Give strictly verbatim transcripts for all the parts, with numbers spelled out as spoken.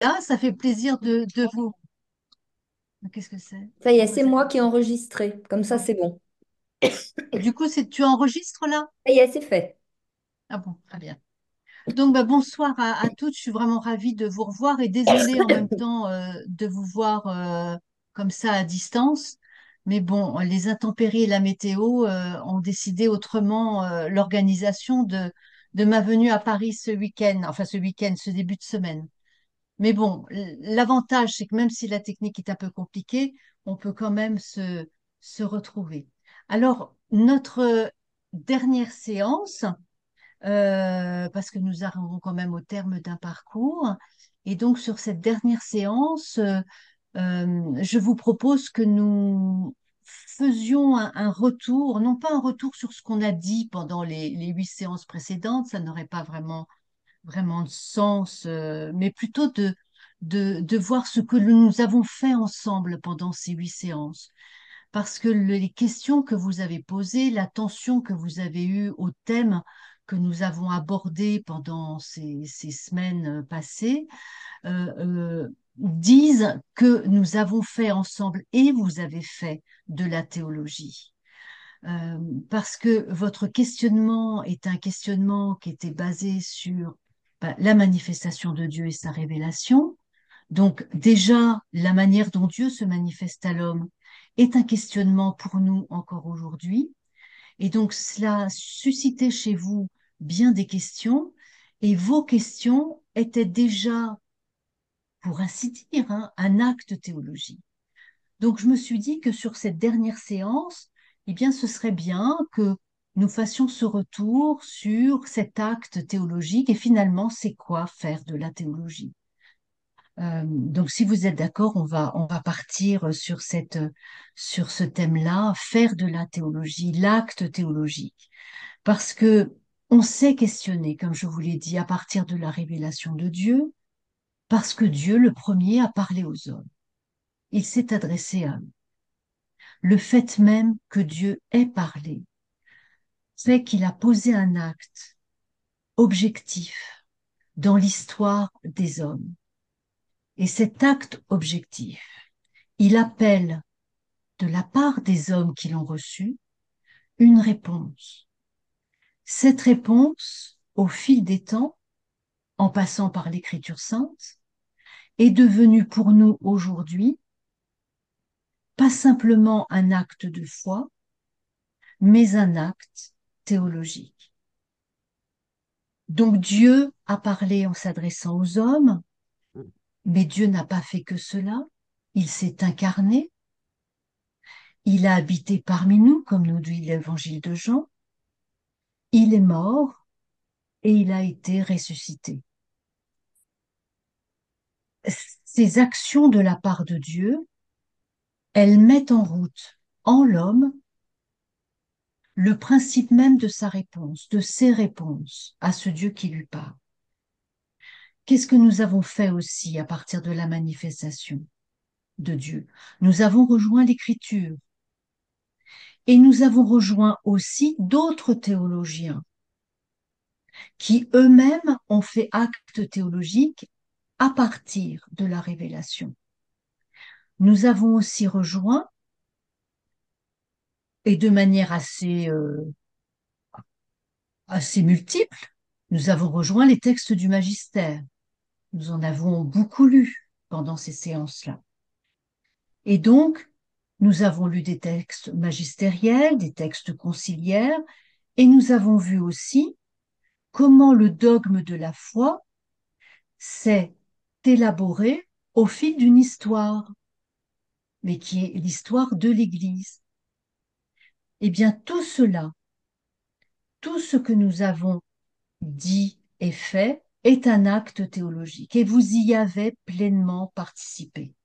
Ça fait plaisir de, de vous. Qu'est-ce que c'est? Ça y est, Pourquoi c'est ça moi fait? qui ai enregistré. Comme ça, Non. c'est bon. Du coup, c'est tu enregistres là? Ça y est, c'est fait. Ah bon, très bien. Donc, bah, bonsoir à, à toutes. Je suis vraiment ravie de vous revoir et désolée en même temps euh, de vous voir euh, comme ça à distance. Mais bon, les intempéries et la météo euh, ont décidé autrement euh, l'organisation de, de ma venue à Paris ce week-end, enfin ce week-end, ce début de semaine. Mais bon, l- l'avantage, c'est que même si la technique est un peu compliquée, on peut quand même se, se retrouver. Alors, notre dernière séance, euh, parce que nous arrivons quand même au terme d'un parcours, et donc sur cette dernière séance, euh, euh, je vous propose que nous faisions un, un retour, non pas un retour sur ce qu'on a dit pendant les, les huit séances précédentes, ça n'aurait pas vraiment vraiment de sens, euh, mais plutôt de, de, de voir ce que nous avons fait ensemble pendant ces huit séances. Parce que le- les questions que vous avez posées, l'attention que vous avez eue au thème que nous avons abordé pendant ces, ces semaines euh, passées, euh, euh, disent que nous avons fait ensemble et vous avez fait de la théologie. Euh, parce que votre questionnement est un questionnement qui était basé sur bah, la manifestation de Dieu et sa révélation. Donc déjà, la manière dont Dieu se manifeste à l'homme est un questionnement pour nous encore aujourd'hui. Et donc cela suscitait chez vous bien des questions, et vos questions étaient déjà, pour ainsi dire, hein, un acte théologique. Donc, je me suis dit que sur cette dernière séance, eh bien, ce serait bien que nous fassions ce retour sur cet acte théologique et finalement, c'est quoi faire de la théologie? Euh, donc, si vous êtes d'accord, on va, on va partir sur cette, sur ce thème-là, faire de la théologie, l'acte théologique. Parce que on s'est questionné, comme je vous l'ai dit, à partir de la révélation de Dieu, parce que Dieu, le premier, a parlé aux hommes. Il s'est adressé à eux. Le fait même que Dieu ait parlé fait qu'il a posé un acte objectif dans l'histoire des hommes. Et cet acte objectif, il appelle de la part des hommes qui l'ont reçu une réponse. Cette réponse, au fil des temps, en passant par l'Écriture sainte, est devenue pour nous aujourd'hui pas simplement un acte de foi, mais un acte théologique. Donc Dieu a parlé en s'adressant aux hommes, mais Dieu n'a pas fait que cela. Il s'est incarné, il a habité parmi nous, comme nous dit l'évangile de Jean. Il est mort et il a été ressuscité. Ces actions de la part de Dieu, elles mettent en route en l'homme le principe même de sa réponse, de ses réponses à ce Dieu qui lui parle. Qu'est-ce que nous avons fait aussi à partir de la manifestation de Dieu? Nous avons rejoint l'Écriture. Et nous avons rejoint aussi d'autres théologiens qui eux-mêmes ont fait acte théologique à partir de la révélation. Nous avons aussi rejoint, et de manière assez, euh, assez multiple, nous avons rejoint les textes du magistère. Nous en avons beaucoup lu pendant ces séances-là. Et donc, nous avons lu des textes magistériels, des textes conciliaires, et nous avons vu aussi comment le dogme de la foi s'est élaboré au fil d'une histoire, mais qui est l'histoire de l'Église. Eh bien, tout cela, tout ce que nous avons dit et fait est un acte théologique et vous y avez pleinement participé.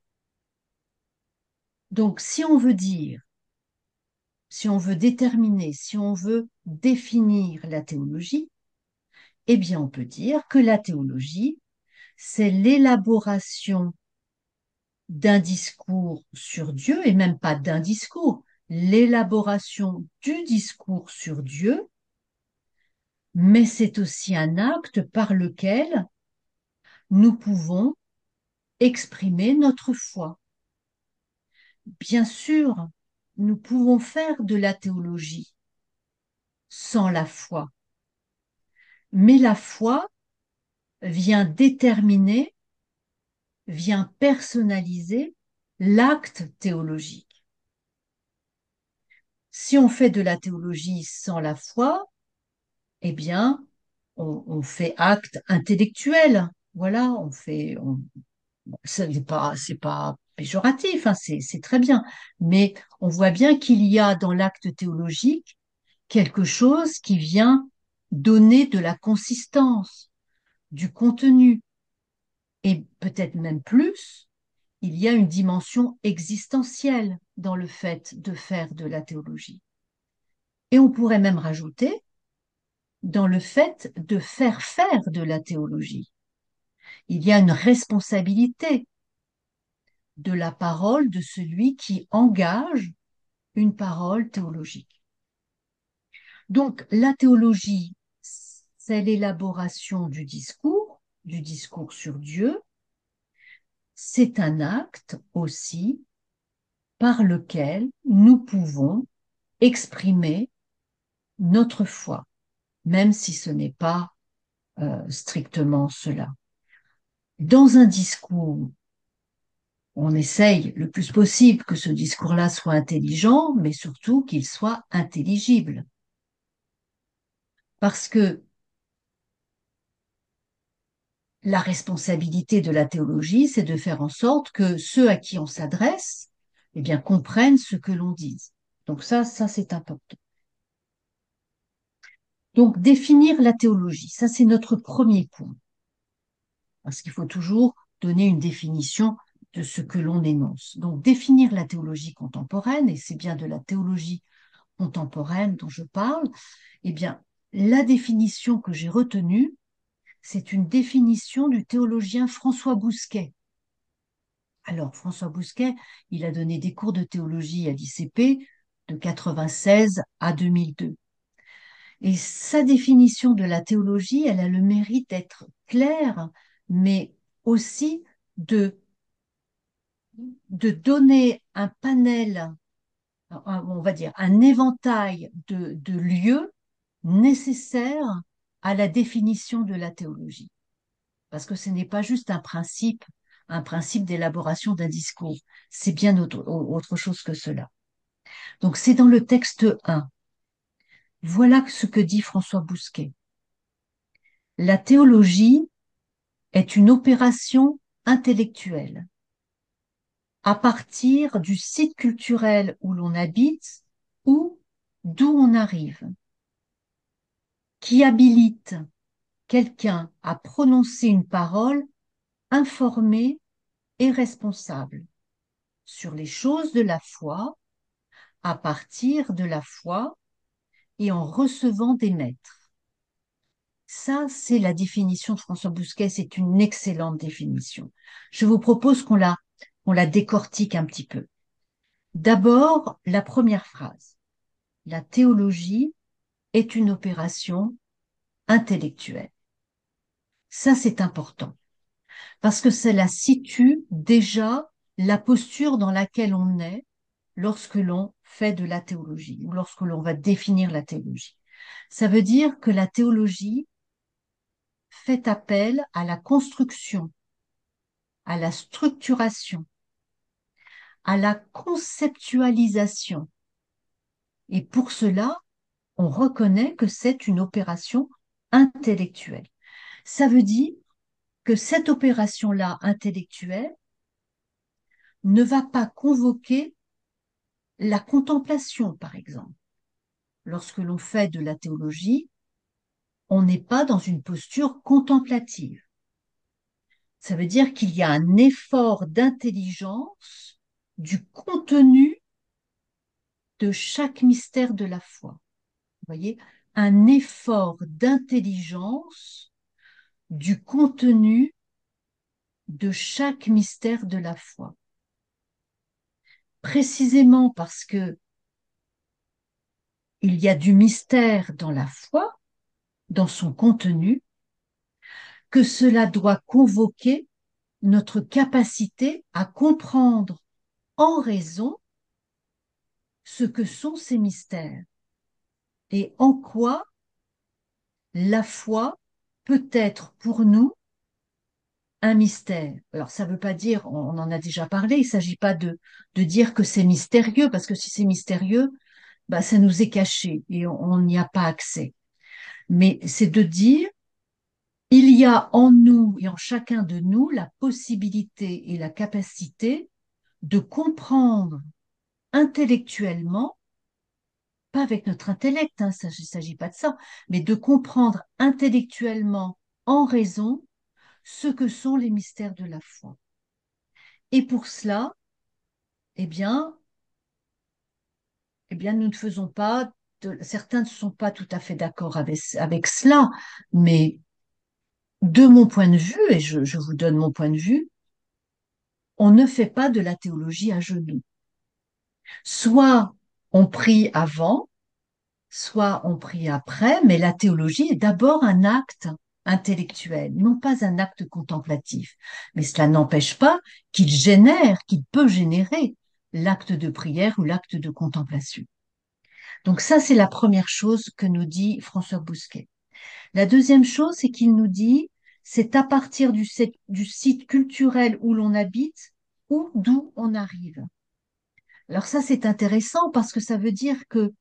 Donc, si on veut dire, si on veut déterminer, si on veut définir la théologie, eh bien, on peut dire que la théologie, c'est l'élaboration d'un discours sur Dieu, et même pas d'un discours, l'élaboration du discours sur Dieu, mais c'est aussi un acte par lequel nous pouvons exprimer notre foi. Bien sûr, nous pouvons faire de la théologie sans la foi, mais la foi vient déterminer, vient personnaliser l'acte théologique. Si on fait de la théologie sans la foi, eh bien, on, on fait acte intellectuel. Voilà, on fait, on, ce n'est pas, c'est pas péjoratif, hein, c'est, c'est très bien. Mais on voit bien qu'il y a dans l'acte théologique quelque chose qui vient donner de la consistance, du contenu, et peut-être même plus, il y a une dimension existentielle dans le fait de faire de la théologie. Et on pourrait même rajouter dans le fait de faire faire de la théologie. Il y a une responsabilité de la parole de celui qui engage une parole théologique. Donc, la théologie, c'est l'élaboration du discours, du discours sur Dieu. C'est un acte aussi par lequel nous pouvons exprimer notre foi, même si ce n'est pas euh, strictement cela. Dans un discours, on essaye le plus possible que ce discours-là soit intelligent, mais surtout qu'il soit intelligible. Parce que la responsabilité de la théologie, c'est de faire en sorte que ceux à qui on s'adresse, eh bien, comprennent ce que l'on dit. Donc ça, ça c'est important. Donc définir la théologie, ça c'est notre premier point. Parce qu'il faut toujours donner une définition de ce que l'on énonce. Donc définir la théologie contemporaine, et c'est bien de la théologie contemporaine dont je parle, eh bien, la définition que j'ai retenue, c'est une définition du théologien François Bousquet. Alors, François Bousquet, il a donné des cours de théologie à l'I C P de quatre-vingt-seize à deux mille deux. Et sa définition de la théologie, elle a le mérite d'être claire, mais aussi de, de donner un panel, on va dire un éventail de, de lieux nécessaires à la définition de la théologie. Parce que ce n'est pas juste un principe, un principe d'élaboration d'un discours, c'est bien autre, autre chose que cela. Donc c'est dans le texte un. Voilà ce que dit François Bousquet. La théologie est une opération intellectuelle à partir du site culturel où l'on habite ou d'où on arrive, qui habilite quelqu'un à prononcer une parole informée et responsable sur les choses de la foi, à partir de la foi et en recevant des maîtres. Ça, c'est la définition de François Bousquet, c'est une excellente définition. Je vous propose qu'on la, qu'on la décortique un petit peu. D'abord, la première phrase. La théologie est une opération intellectuelle. Ça, c'est important, parce que cela situe déjà la posture dans laquelle on est lorsque l'on fait de la théologie ou lorsque l'on va définir la théologie. Ça veut dire que la théologie fait appel à la construction, à la structuration, à la conceptualisation. Et pour cela, on reconnaît que c'est une opération intellectuelle. Ça veut dire que cette opération-là intellectuelle ne va pas convoquer la contemplation, par exemple. Lorsque l'on fait de la théologie, on n'est pas dans une posture contemplative. Ça veut dire qu'il y a un effort d'intelligence du contenu de chaque mystère de la foi. Vous voyez, un effort d'intelligence du contenu de chaque mystère de la foi. Précisément parce que il y a du mystère dans la foi, dans son contenu, que cela doit convoquer notre capacité à comprendre en raison ce que sont ces mystères et en quoi la foi peut être pour nous un mystère. Alors, ça ne veut pas dire, on, on en a déjà parlé, il ne s'agit pas de, de dire que c'est mystérieux, parce que si c'est mystérieux, bah, ça nous est caché et on n'y a pas accès. Mais c'est de dire, il y a en nous et en chacun de nous la possibilité et la capacité de comprendre intellectuellement, pas avec notre intellect, hein, ça, il ne s'agit pas de ça, mais de comprendre intellectuellement en raison ce que sont les mystères de la foi. Et pour cela, eh bien, eh bien, nous ne faisons pas, de, certains ne sont pas tout à fait d'accord avec, avec cela, mais de mon point de vue, et je, je vous donne mon point de vue, on ne fait pas de la théologie à genoux. Soit on prie avant, soit on prie après, mais la théologie est d'abord un acte intellectuel, non pas un acte contemplatif. Mais cela n'empêche pas qu'il génère, qu'il peut générer l'acte de prière ou l'acte de contemplation. Donc ça, c'est la première chose que nous dit François Bousquet. La deuxième chose, c'est qu'il nous dit, c'est à partir du, du site culturel où l'on habite ou d'où on arrive. Alors ça, c'est intéressant parce que ça veut dire que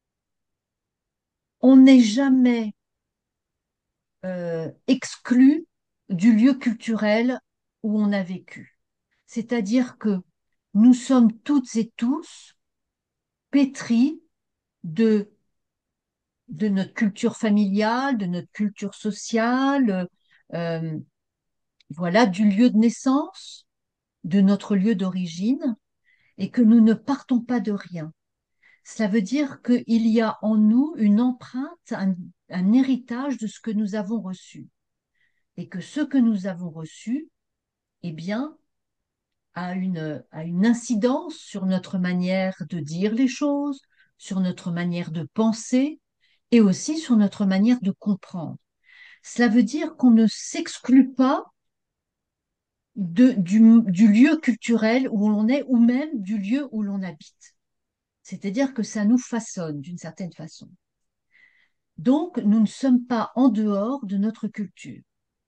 on n'est jamais euh, exclu du lieu culturel où on a vécu. C'est-à-dire que nous sommes toutes et tous pétris de, de notre culture familiale, de notre culture sociale, euh, voilà, du lieu de naissance, de notre lieu d'origine, et que nous ne partons pas de rien. Cela veut dire qu'il y a en nous une empreinte, un, un héritage de ce que nous avons reçu. Et que ce que nous avons reçu, eh bien, a une, a une incidence sur notre manière de dire les choses, sur notre manière de penser et aussi sur notre manière de comprendre. Cela veut dire qu'on ne s'exclut pas de, du, du lieu culturel où l'on est ou même du lieu où l'on habite. C'est-à-dire que ça nous façonne d'une certaine façon. Donc, nous ne sommes pas en dehors de notre culture.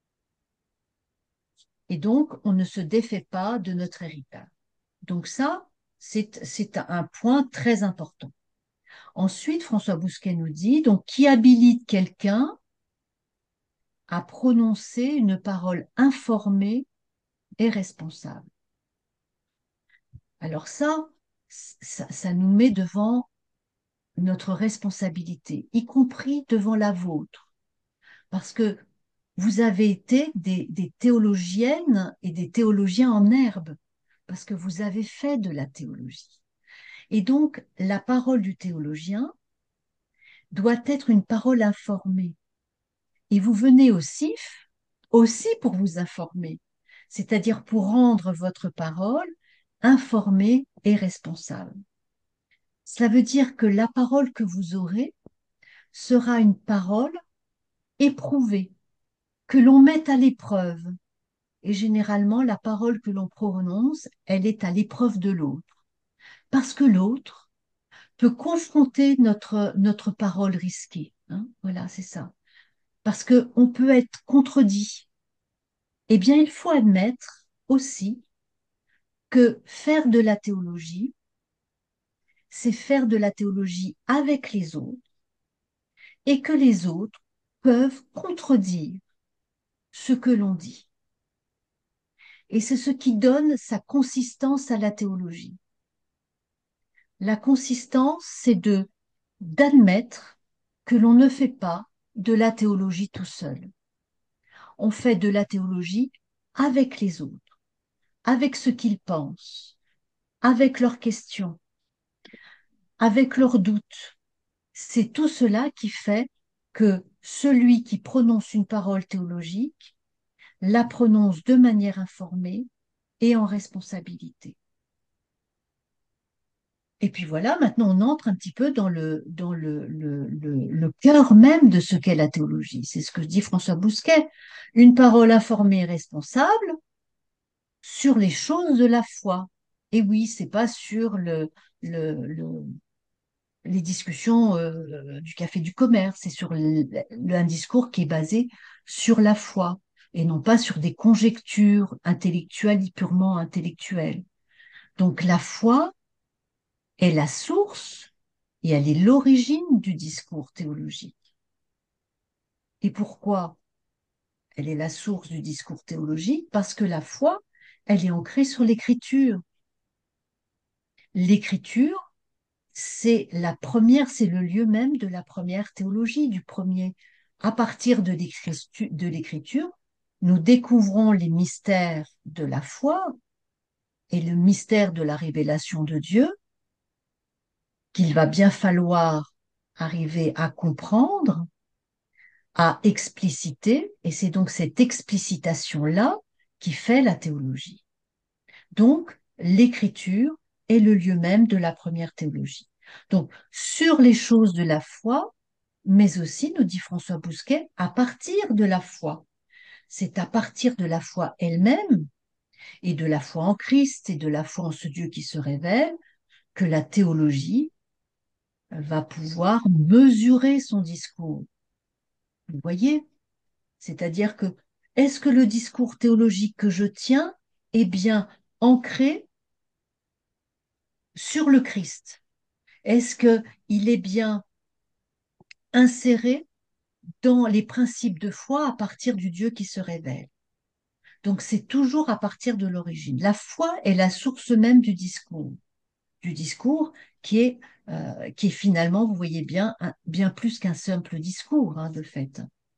Et donc, on ne se défait pas de notre héritage. Donc ça, c'est, c'est un point très important. Ensuite, François Bousquet nous dit, donc, qui habilite quelqu'un à prononcer une parole informée et responsable. Alors ça, ça, ça nous met devant notre responsabilité, y compris devant la vôtre, parce que vous avez été des, des théologiennes et des théologiens en herbe, parce que vous avez fait de la théologie. Et donc, la parole du théologien doit être une parole informée. Et vous venez aussi, aussi pour vous informer, c'est-à-dire pour rendre votre parole informée et responsable. Cela veut dire que la parole que vous aurez sera une parole éprouvée, que l'on met à l'épreuve. Et généralement, la parole que l'on prononce, elle est à l'épreuve de l'autre. Parce que l'autre peut confronter notre, notre parole risquée. Hein, voilà, c'est ça. Parce qu'on peut être contredit. Eh bien, il faut admettre aussi que faire de la théologie, c'est faire de la théologie avec les autres et que les autres peuvent contredire ce que l'on dit. Et c'est ce qui donne sa consistance à la théologie. La consistance, c'est de d'admettre que l'on ne fait pas de la théologie tout seul. On fait de la théologie avec les autres, avec ce qu'ils pensent, avec leurs questions, avec leurs doutes. C'est tout cela qui fait que celui qui prononce une parole théologique la prononce de manière informée et en responsabilité. Et puis voilà, maintenant on entre un petit peu dans le, dans le, le, le, le cœur même de ce qu'est la théologie. C'est ce que dit François Bousquet. Une parole informée et responsable, sur les choses de la foi. Et oui, c'est pas sur le, le, le- les discussions euh, du café du commerce, c'est sur le- le- un discours qui est basé sur la foi et non pas sur des conjectures intellectuelles, purement intellectuelles. Donc la foi est la source et elle est l'origine du discours théologique. Et pourquoi elle est la source du discours théologique? Parce que la foi, elle est ancrée sur l'écriture. L'écriture, c'est la première, c'est le lieu même de la première théologie, du premier. À partir de l'écritu- de l'écriture, nous découvrons les mystères de la foi et le mystère de la révélation de Dieu qu'il va bien falloir arriver à comprendre, à expliciter, et c'est donc cette explicitation-là qui fait la théologie. Donc, l'écriture est le lieu même de la première théologie. Donc, sur les choses de la foi, mais aussi, nous dit François Bousquet, à partir de la foi. C'est à partir de la foi elle-même et de la foi en Christ et de la foi en ce Dieu qui se révèle que la théologie va pouvoir mesurer son discours. Vous voyez? C'est-à-dire que est-ce que le discours théologique que je tiens est bien ancré sur le Christ? Est-ce qu'il est bien inséré dans les principes de foi à partir du Dieu qui se révèle? Donc c'est toujours à partir de l'origine. La foi est la source même du discours, du discours qui est, euh, qui est finalement, vous voyez bien, un- bien plus qu'un simple discours, hein, de fait.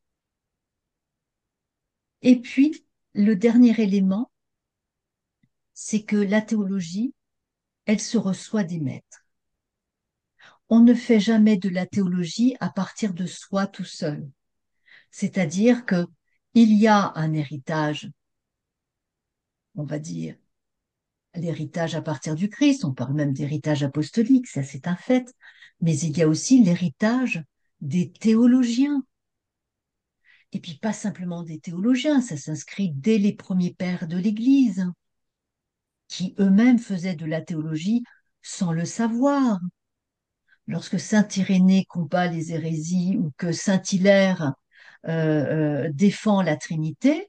Et puis, le dernier élément, c'est que la théologie, elle se reçoit des maîtres. On ne fait jamais de la théologie à partir de soi tout seul. C'est-à-dire que il y a un héritage, on va dire, l'héritage à partir du Christ, on parle même d'héritage apostolique, ça c'est un fait, mais il y a aussi l'héritage des théologiens. Et puis pas simplement des théologiens, ça s'inscrit dès les premiers pères de l'Église, qui eux-mêmes faisaient de la théologie sans le savoir. Lorsque saint Irénée combat les hérésies ou que saint Hilaire euh, euh, défend la Trinité,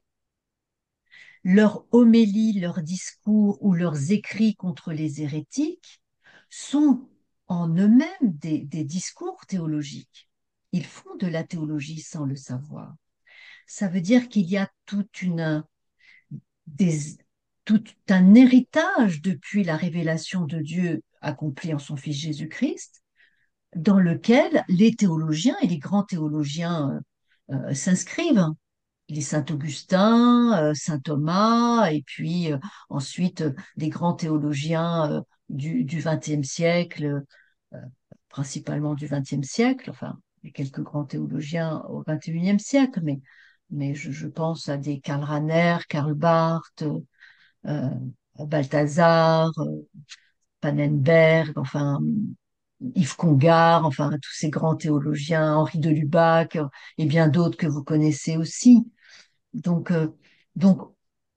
leurs homélies, leurs discours ou leurs écrits contre les hérétiques sont en eux-mêmes des, des discours théologiques. Ils font de la théologie sans le savoir. Ça veut dire qu'il y a toute une, des, tout un héritage depuis la révélation de Dieu accomplie en son Fils Jésus-Christ, dans lequel les théologiens et les grands théologiens euh, euh, s'inscrivent. Les Saint-Augustin, euh, Saint Thomas, et puis euh, ensuite euh, les grands théologiens euh, du, du vingtième siècle, euh, principalement du vingtième siècle, enfin, il y a quelques grands théologiens au vingt et unième siècle, mais, mais je, je pense à des Karl Rahner, Karl Barth, euh, Balthazar, euh, Pannenberg, enfin, Yves Congar, enfin, tous ces grands théologiens, Henri de Lubac, euh, et bien d'autres que vous connaissez aussi. Donc, euh, donc,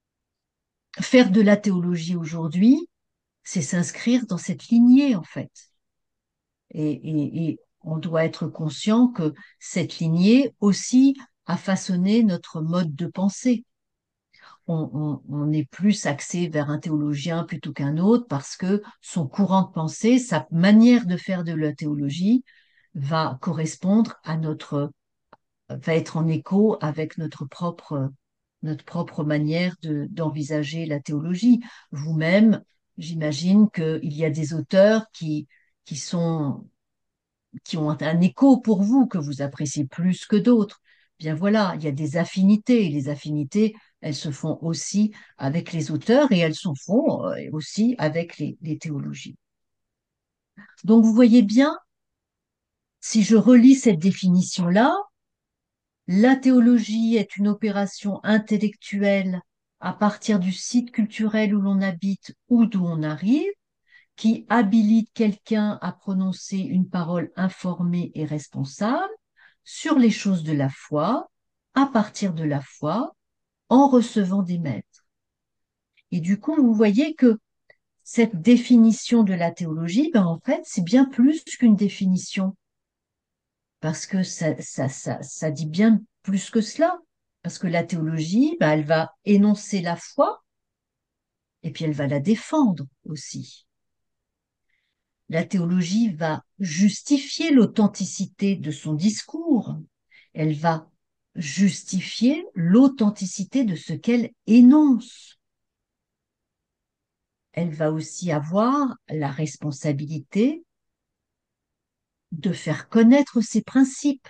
faire de la théologie aujourd'hui, c'est s'inscrire dans cette lignée, en fait. Et, et, et on doit être conscient que cette lignée aussi a façonné notre mode de pensée. On, on, on est plus axé vers un théologien plutôt qu'un autre parce que son courant de pensée, sa manière de faire de la théologie va correspondre à notre, va être en écho avec notre propre notre propre manière de, d'envisager la théologie. Vous-même, j'imagine qu'il y a des auteurs qui, qui sont, qui ont un écho pour vous, que vous appréciez plus que d'autres. Bien voilà, il y a des affinités, et les affinités, elles se font aussi avec les auteurs et elles se font euh, aussi avec les, les théologies. Donc vous voyez bien, si je relis cette définition-là, la théologie est une opération intellectuelle à partir du site culturel où l'on habite ou d'où on arrive, qui habilite quelqu'un à prononcer une parole informée et responsable sur les choses de la foi, à partir de la foi, en recevant des maîtres. Et du coup, vous voyez que cette définition de la théologie, ben, en fait, c'est bien plus qu'une définition, parce que ça, ça, ça, ça dit bien plus que cela. Parce que la théologie, ben, elle va énoncer la foi et puis elle va la défendre aussi. La théologie va justifier l'authenticité de son discours. Elle va justifier l'authenticité de ce qu'elle énonce. Elle va aussi avoir la responsabilité de faire connaître ses principes.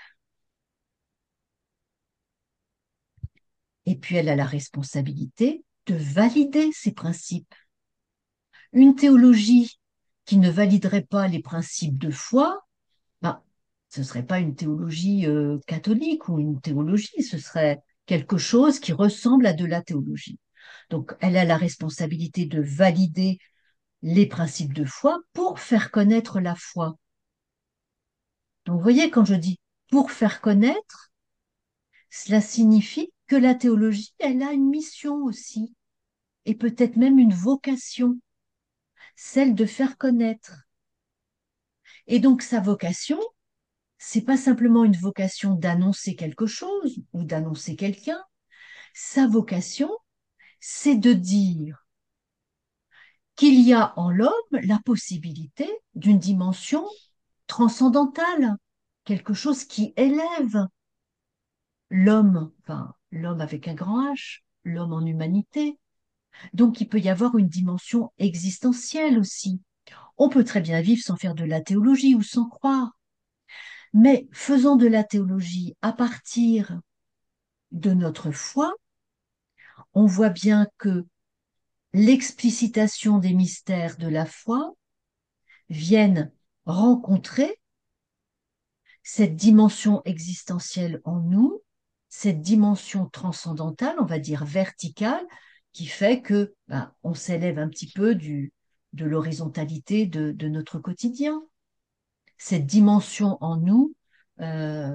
Et puis elle a la responsabilité de valider ces principes. Une théologie qui ne validerait pas les principes de foi, ben, ce ne serait pas une théologie euh, catholique ou une théologie, ce serait quelque chose qui ressemble à de la théologie. Donc, elle a la responsabilité de valider les principes de foi pour faire connaître la foi. Donc, vous voyez, quand je dis pour faire connaître, cela signifie que la théologie, elle a une mission aussi, et peut-être même une vocation, celle de faire connaître. Et donc, sa vocation, c'est pas simplement une vocation d'annoncer quelque chose ou d'annoncer quelqu'un. Sa vocation, c'est de dire qu'il y a en l'homme la possibilité d'une dimension transcendantale, quelque chose qui élève l'homme, enfin l'homme avec un grand H, l'homme en humanité. Donc il peut y avoir une dimension existentielle aussi. On peut très bien vivre sans faire de la théologie ou sans croire, mais faisant de la théologie à partir de notre foi, on voit bien que l'explicitation des mystères de la foi viennent rencontrer cette dimension existentielle en nous, cette dimension transcendantale, on va dire verticale, qui fait que ben, on s'élève un petit peu du, de l'horizontalité de, de notre quotidien. Cette dimension en nous euh,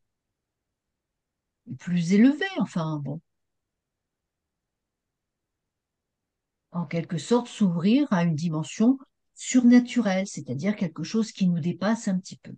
plus élevée, enfin bon, en quelque sorte s'ouvrir à une dimension surnaturelle, c'est-à-dire quelque chose qui nous dépasse un petit peu.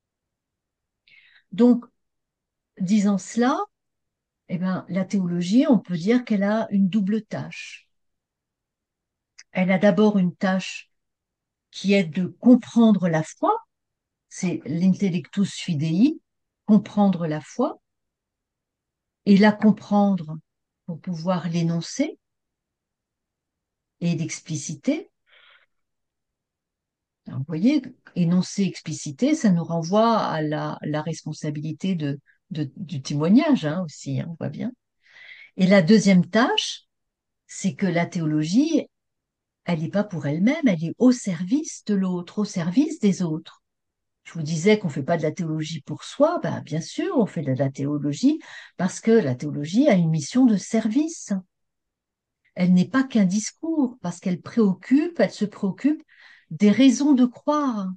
Donc, disant cela, eh ben, la théologie, on peut dire qu'elle a une double tâche. Elle a d'abord une tâche qui est de comprendre la foi, c'est l'intellectus fidei, comprendre la foi, et la comprendre pour pouvoir l'énoncer et l'expliciter. Alors, vous voyez, énoncer, expliciter, ça nous renvoie à la, la responsabilité de, de- du témoignage hein, aussi, hein, on voit bien. Et la deuxième tâche, c'est que la théologie, elle n'est pas pour elle-même, elle est au service de l'autre, au service des autres. Je vous disais qu'on ne fait pas de la théologie pour soi, ben, bien sûr, on fait de la théologie parce que la théologie a une mission de service. Elle n'est pas qu'un discours, parce qu'elle préoccupe, elle se préoccupe des raisons de croire.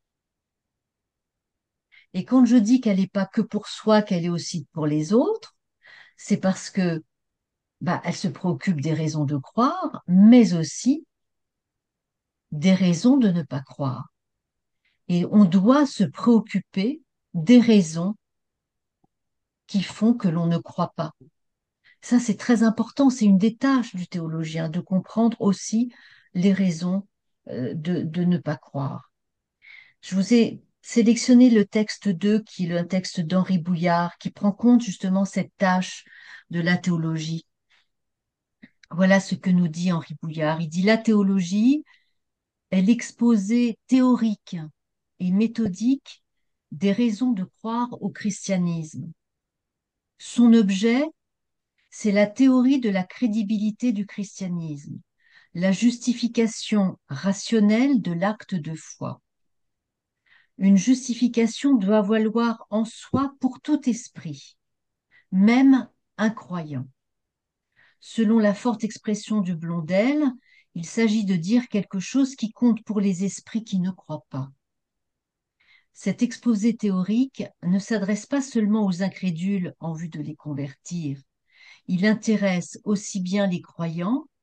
Et quand je dis qu'elle n'est pas que pour soi, qu'elle est aussi pour les autres, c'est parce que bah, elle se préoccupe des raisons de croire, mais aussi des raisons de ne pas croire. Et on doit se préoccuper des raisons qui font que l'on ne croit pas. Ça, c'est très important, c'est une des tâches du théologien, de comprendre aussi les raisons euh, de, de ne pas croire. Je vous ai sélectionné le texte deux, qui est le texte d'Henri Bouillard, qui prend compte justement cette tâche de la théologie. Voilà ce que nous dit Henri Bouillard. Il dit la théologie est l'exposé théorique et méthodique des raisons de croire au christianisme. Son objet, c'est la théorie de la crédibilité du christianisme, la justification rationnelle de l'acte de foi. Une justification doit valoir en soi pour tout esprit, même incroyant. Selon la forte expression du Blondel, il s'agit de dire quelque chose qui compte pour les esprits qui ne croient pas. Cet exposé théorique ne s'adresse pas seulement aux incrédules en vue de les convertir. Il intéresse aussi bien les croyants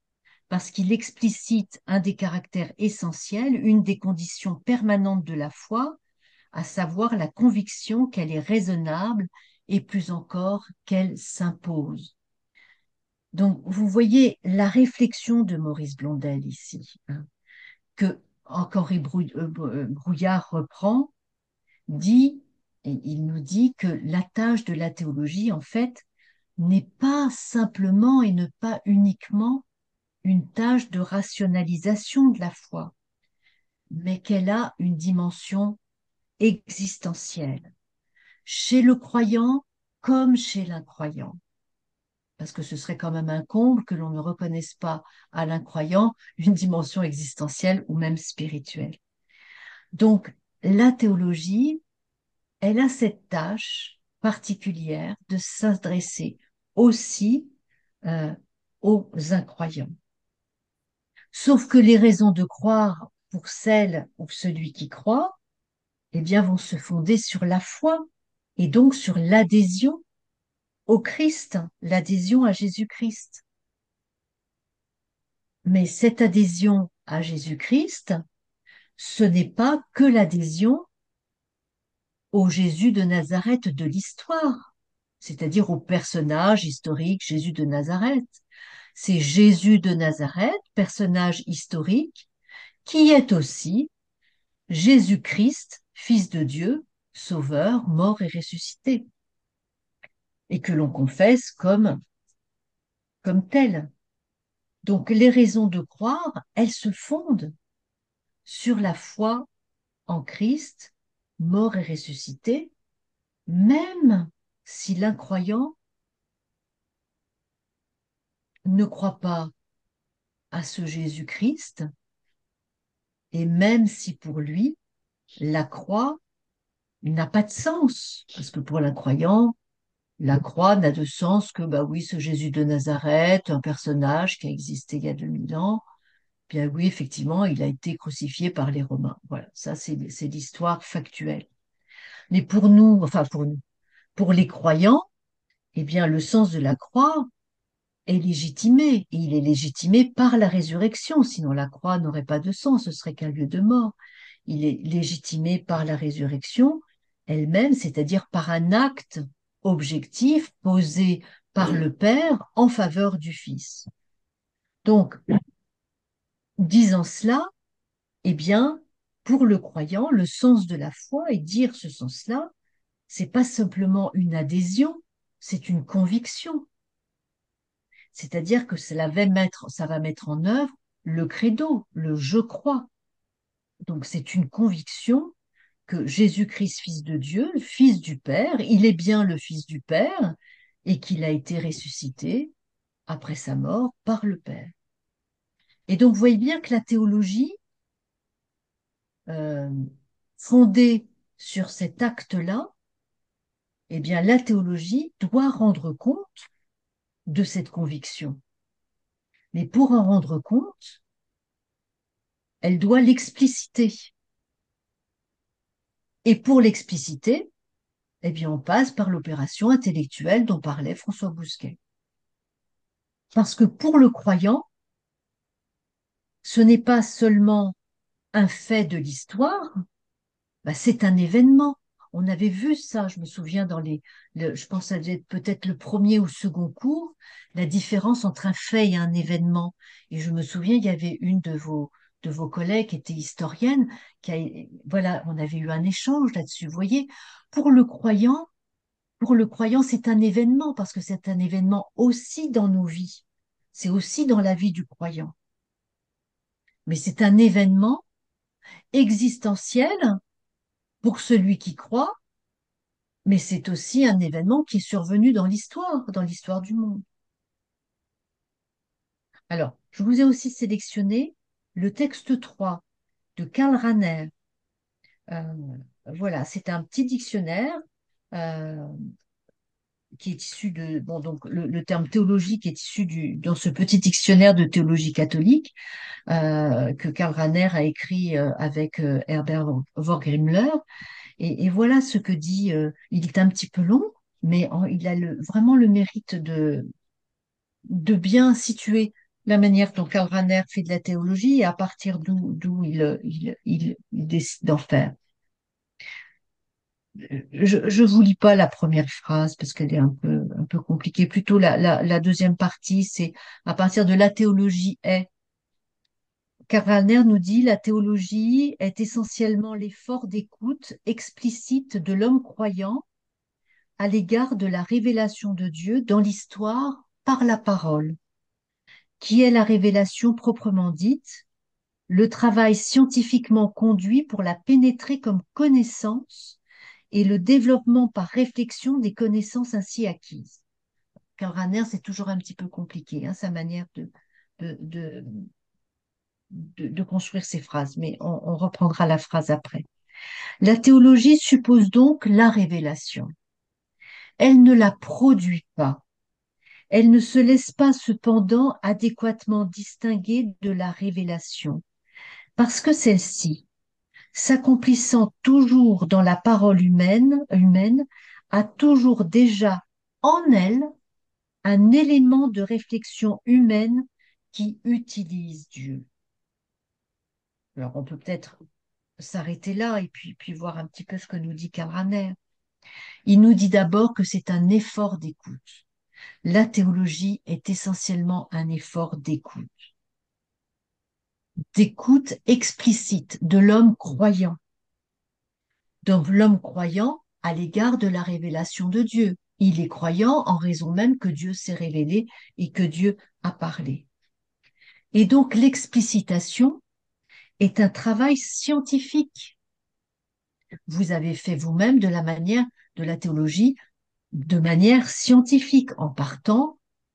parce qu'il explicite un des caractères essentiels, une des conditions permanentes de la foi, à savoir la conviction qu'elle est raisonnable et plus encore qu'elle s'impose. Donc, vous voyez la réflexion de Maurice Blondel ici, hein, que encore Brou- euh, euh, Brouillard reprend, dit, et il nous dit que la tâche de la théologie, en fait, n'est pas simplement et ne pas uniquement une tâche de rationalisation de la foi, mais qu'elle a une dimension existentielle, chez le croyant comme chez l'incroyant. Parce que ce serait quand même un comble que l'on ne reconnaisse pas à l'incroyant une dimension existentielle ou même spirituelle. Donc, la théologie, elle a cette tâche particulière de s'adresser aussi euh, aux incroyants. Sauf que les raisons de croire pour celle ou celui qui croit, eh bien, vont se fonder sur la foi et donc sur l'adhésion au Christ, l'adhésion à Jésus-Christ. Mais cette adhésion à Jésus-Christ, ce n'est pas que l'adhésion au Jésus de Nazareth de l'histoire, c'est-à-dire au personnage historique Jésus de Nazareth. C'est Jésus de Nazareth, personnage historique, qui est aussi Jésus-Christ, Fils de Dieu, Sauveur, mort et ressuscité, et que l'on confesse comme, comme tel. Donc les raisons de croire, elles se fondent sur la foi en Christ, mort et ressuscité, même si l'incroyant ne croit pas à ce Jésus-Christ, et même si pour lui, la croix n'a pas de sens, parce que pour l'incroyant, la croix n'a de sens que, bah oui, ce Jésus de Nazareth, un personnage qui a existé il y a deux mille ans, bien oui, effectivement, il a été crucifié par les Romains. Voilà, ça c'est c'est l'histoire factuelle. Mais pour nous, enfin pour nous, pour les croyants, eh bien le sens de la croix est légitimé. Et il est légitimé par la résurrection, sinon la croix n'aurait pas de sens, ce serait qu'un lieu de mort. Il est légitimé par la résurrection elle-même, c'est-à-dire par un acte objectif posé par le Père en faveur du Fils. Donc, disant cela, eh bien, pour le croyant, le sens de la foi, et dire ce sens-là, c'est pas simplement une adhésion, c'est une conviction. C'est-à-dire que cela va mettre, ça va mettre en œuvre le credo, le je crois. Donc c'est une conviction que Jésus-Christ, Fils de Dieu, Fils du Père, il est bien le Fils du Père et qu'il a été ressuscité après sa mort par le Père. Et donc vous voyez bien que la théologie, euh, fondée sur cet acte-là, eh bien la théologie doit rendre compte de cette conviction. Mais pour en rendre compte, elle doit l'expliciter. Et pour l'expliciter, eh bien, on passe par l'opération intellectuelle dont parlait François Bousquet. Parce que pour le croyant, ce n'est pas seulement un fait de l'histoire, bah, c'est un événement. On avait vu ça, je me souviens dans les, le- je pense que ça devait être peut-être le premier ou second cours, la différence entre un fait et un événement. Et je me souviens, il y avait une de vos, de vos collègues qui était historienne, qui a, voilà, on avait eu un échange là-dessus. Vous voyez, pour le croyant, pour le croyant, c'est un événement parce que c'est un événement aussi dans nos vies. C'est aussi dans la vie du croyant. Mais c'est un événement existentiel pour celui qui croit, mais c'est aussi un événement qui est survenu dans l'histoire, dans l'histoire du monde. Alors, je vous ai aussi sélectionné le texte trois de Karl Rahner. Euh, voilà, c'est un petit dictionnaire euh, qui est issu de, bon, donc le, le terme théologique est issu du, dans ce petit dictionnaire de théologie catholique euh, que Karl Rahner a écrit euh, avec euh, Herbert Vorgrimler. Et, et voilà ce que dit, euh, il est un petit peu long, mais en- il a le, vraiment le mérite de, de bien situer la manière dont Karl Rahner fait de la théologie et à partir d'où d'où il, il, il, il décide d'en faire. Je ne vous lis pas la première phrase parce qu'elle est un peu, un peu compliquée. Plutôt la, la, la deuxième partie, c'est à partir de la théologie est. Karl Rahner nous dit la théologie est essentiellement l'effort d'écoute explicite de l'homme croyant à l'égard de la révélation de Dieu dans l'histoire par la parole, qui est la révélation proprement dite, le travail scientifiquement conduit pour la pénétrer comme connaissance et le développement par réflexion des connaissances ainsi acquises. Karl Rahner, c'est toujours un petit peu compliqué, hein, sa manière de, de, de, de, de construire ses phrases, mais on, on reprendra la phrase après. La théologie suppose donc la révélation. Elle ne la produit pas. Elle ne se laisse pas cependant adéquatement distinguer de la révélation, parce que celle-ci, s'accomplissant toujours dans la parole humaine, humaine, a toujours déjà en elle un élément de réflexion humaine qui utilise Dieu. Alors on peut peut-être s'arrêter là et puis, puis voir un petit peu ce que nous dit Karl Rahner. Il nous dit d'abord que c'est un effort d'écoute. La théologie est essentiellement un effort d'écoute, d'écoute explicite de l'homme croyant. Donc l'homme croyant à l'égard de la révélation de Dieu. Il est croyant en raison même que Dieu s'est révélé et que Dieu a parlé. Et donc l'explicitation est un travail scientifique. Vous avez fait vous-même de la manière de la théologie de manière scientifique en partant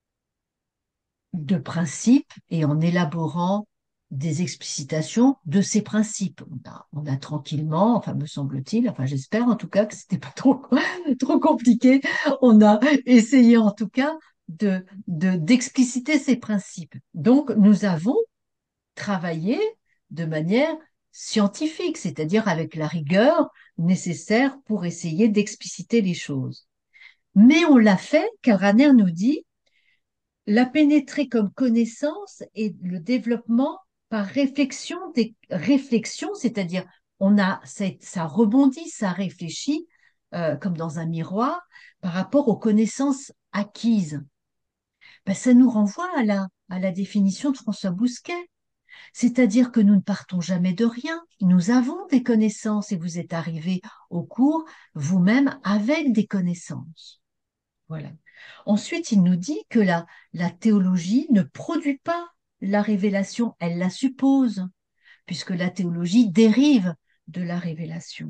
de principes et en élaborant des explicitations de ces principes. On a, on a tranquillement, enfin me semble-t-il, enfin j'espère en tout cas que c'était pas trop, trop compliqué, on a essayé en tout cas de, de, d'expliciter ces principes. Donc nous avons travaillé de manière scientifique, c'est-à-dire avec la rigueur nécessaire pour essayer d'expliciter les choses. Mais on l'a fait, car Rahner nous dit la pénétrer comme connaissance et le développement par réflexion des réflexions, c'est-à-dire on a ça rebondit, ça réfléchit euh, comme dans un miroir par rapport aux connaissances acquises. Ben, ça nous renvoie à la, à la définition de François Bousquet, c'est-à-dire que nous ne partons jamais de rien, nous avons des connaissances et vous êtes arrivé au cours vous-même avec des connaissances. Voilà. Ensuite, il nous dit que la, la théologie ne produit pas la révélation, elle la suppose, puisque la théologie dérive de la révélation.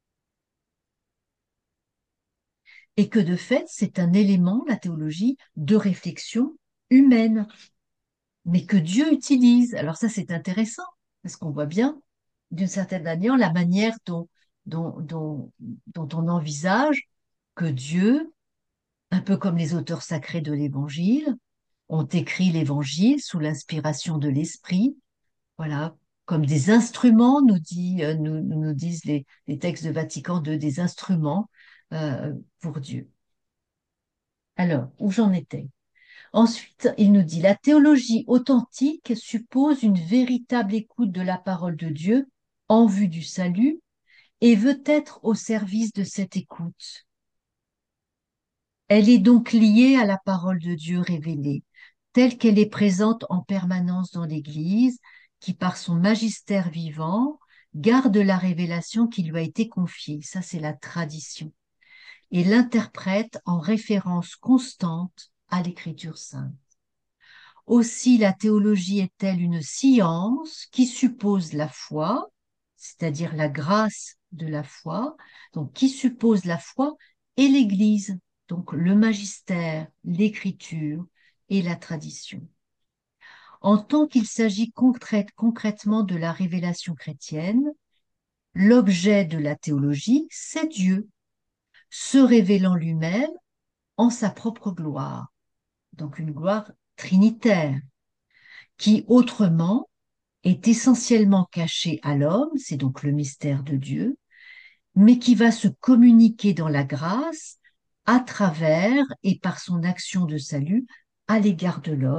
Et que de fait, c'est un élément, la théologie, de réflexion humaine, mais que Dieu utilise. Alors ça, c'est intéressant, parce qu'on voit bien, d'une certaine manière, la manière dont, dont, dont, dont on envisage que Dieu, un peu comme les auteurs sacrés de l'Évangile, ont écrit l'Évangile sous l'inspiration de l'Esprit, voilà, comme des instruments, nous, dit, euh, nous, nous disent les, les textes de Vatican deux, des instruments euh, pour Dieu. Alors, où j'en étais? Ensuite, il nous dit, la théologie authentique suppose une véritable écoute de la parole de Dieu en vue du salut et veut être au service de cette écoute. Elle est donc liée à la parole de Dieu révélée, telle qu'elle est présente en permanence dans l'Église, qui par son magistère vivant garde la révélation qui lui a été confiée, ça c'est la tradition, et l'interprète en référence constante à l'Écriture sainte. Aussi la théologie est-elle une science qui suppose la foi, c'est-à-dire la grâce de la foi, donc qui suppose la foi et l'Église, donc le magistère, l'Écriture et la tradition. En tant qu'il s'agit concrètement de la révélation chrétienne, l'objet de la théologie, c'est Dieu, se révélant lui-même en sa propre gloire, donc une gloire trinitaire, qui autrement est essentiellement cachée à l'homme, c'est donc le mystère de Dieu, mais qui va se communiquer dans la grâce à travers et par son action de salut à l'égard de l'homme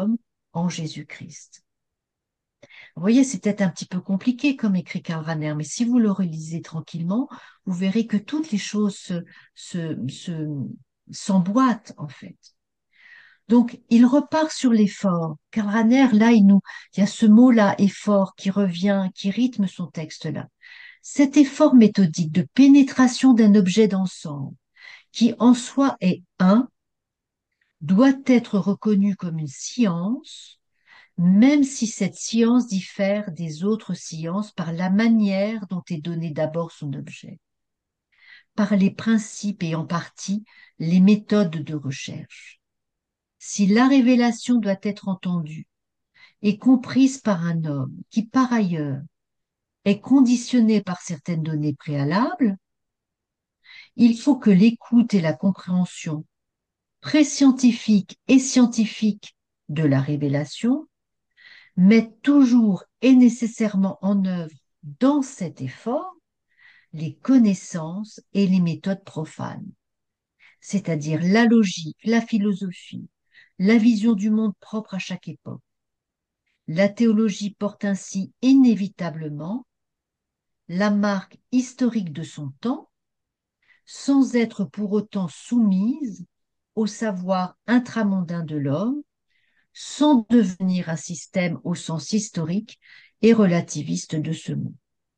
en Jésus-Christ. Vous voyez, c'est peut-être un petit peu compliqué comme écrit Karl Rahner, mais si vous le relisez tranquillement, vous verrez que toutes les choses se, se, se, s'emboîtent en fait. Donc, il repart sur l'effort. Karl Rahner, là, il nous, il y a ce mot-là, effort, qui revient, qui rythme son texte-là. Cet effort méthodique de pénétration d'un objet d'ensemble, qui en soi est un, doit être reconnu comme une science, même si cette science diffère des autres sciences par la manière dont est donné d'abord son objet, par les principes et en partie les méthodes de recherche. Si la révélation doit être entendue et comprise par un homme qui, par ailleurs, est conditionné par certaines données préalables, il faut que l'écoute et la compréhension pré-scientifique et scientifique de la révélation mettent toujours et nécessairement en œuvre dans cet effort les connaissances et les méthodes profanes, c'est-à-dire la logique, la philosophie, la vision du monde propre à chaque époque. La théologie porte ainsi inévitablement la marque historique de son temps, sans être pour autant soumise au savoir intramondain de l'homme, sans devenir un système au sens historique et relativiste de ce mot.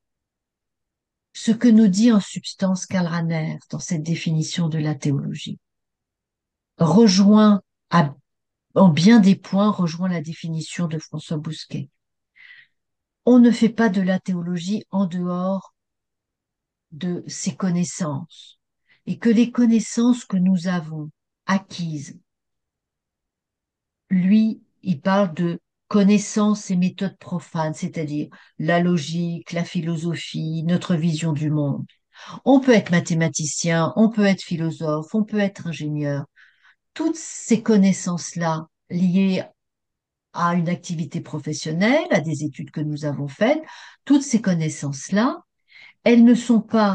Ce que nous dit en substance Karl Rahner dans cette définition de la théologie rejoint à, en bien des points rejoint la définition de François Bousquet. On ne fait pas de la théologie en dehors de ses connaissances et que les connaissances que nous avons acquises, lui, il parle de connaissances et méthodes profanes, c'est-à-dire la logique, la philosophie, notre vision du monde. On peut être mathématicien, on peut être philosophe, on peut être ingénieur. Toutes ces connaissances-là liées à une activité professionnelle, à des études que nous avons faites, toutes ces connaissances-là, elles ne sont pas,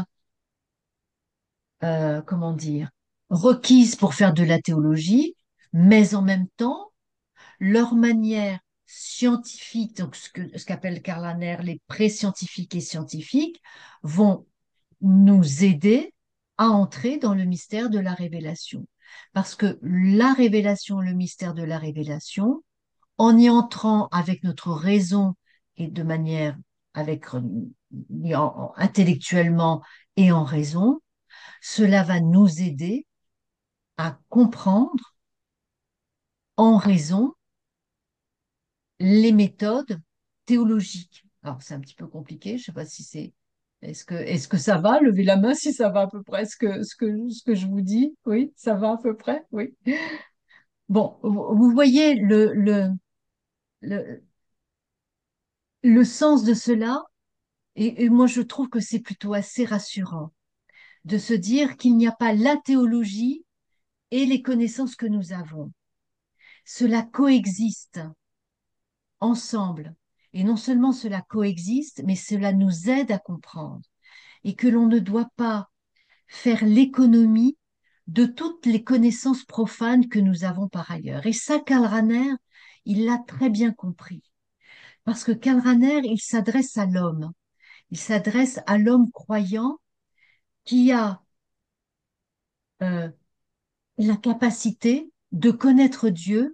euh, comment dire, requises pour faire de la théologie, mais en même temps, leur manière scientifique, donc ce que, ce qu'appelle Karl Rahner les pré-scientifiques et scientifiques, vont nous aider à entrer dans le mystère de la révélation. Parce que la révélation, le mystère de la révélation, en y entrant avec notre raison et de manière avec en- intellectuellement et en raison, cela va nous aider à comprendre en raison les méthodes théologiques. Alors, c'est un petit peu compliqué, je ne sais pas si c'est... Est-ce que, est-ce que ça va? Levez la main si ça va à peu près ce que, ce que, ce que je vous dis. Oui, ça va à peu près? Oui. Bon, vous vous voyez le, le, le, le sens de cela, et, et moi je trouve que c'est plutôt assez rassurant de se dire qu'il n'y a pas la théologie et les connaissances que nous avons. Cela coexiste ensemble. Et non seulement cela coexiste, mais cela nous aide à comprendre. Et que l'on ne doit pas faire l'économie de toutes les connaissances profanes que nous avons par ailleurs. Et ça, Karl Rahner, il l'a très bien compris. Parce que Karl Rahner, il s'adresse à l'homme. Il s'adresse à l'homme croyant qui a euh, la capacité de connaître Dieu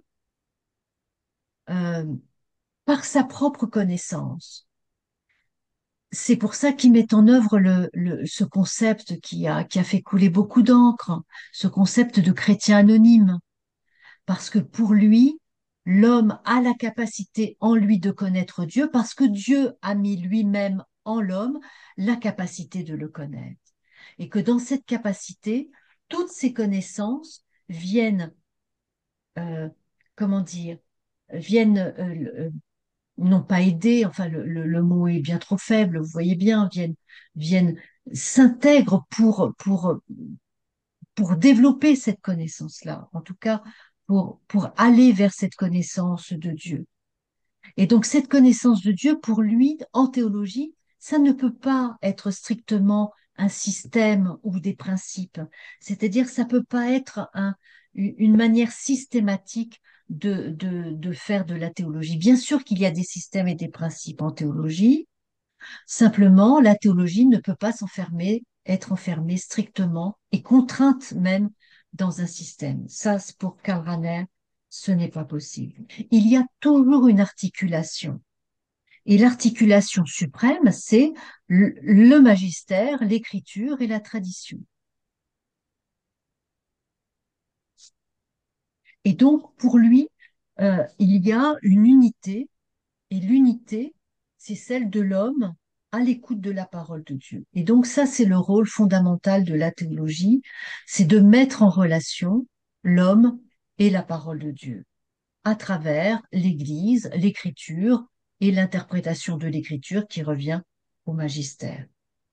euh, par sa propre connaissance. C'est pour ça qu'il met en œuvre le, le- ce concept qui a, qui a fait couler beaucoup d'encre, ce concept de chrétien anonyme. Parce que pour lui, l'homme a la capacité en lui de connaître Dieu, parce que Dieu a mis lui-même en l'homme la capacité de le connaître. Et que dans cette capacité, toutes ces connaissances viennent, euh, comment dire, viennent, euh, euh, non pas aider, enfin le, le- le mot est bien trop faible, vous voyez bien, viennent, viennent s'intègrent pour, pour, pour développer cette connaissance-là, en tout cas pour, pour aller vers cette connaissance de Dieu. Et donc cette connaissance de Dieu, pour lui, en théologie, ça ne peut pas être strictement un système ou des principes. C'est-à-dire, ça peut pas être un, une manière systématique de, de, de faire de la théologie. Bien sûr qu'il y a des systèmes et des principes en théologie, simplement la théologie ne peut pas s'enfermer, être enfermée strictement et contrainte même dans un système. Ça, c'est pour Karl Rahner, ce n'est pas possible. Il y a toujours une articulation. Et l'articulation suprême, c'est le le magistère, l'écriture et la tradition. Et donc, pour lui, euh, il y a une unité, et l'unité, c'est celle de l'homme à l'écoute de la parole de Dieu. Et donc, ça, c'est le rôle fondamental de la théologie, c'est de mettre en relation l'homme et la parole de Dieu à travers l'Église, l'écriture et l'interprétation de l'écriture qui revient au magistère.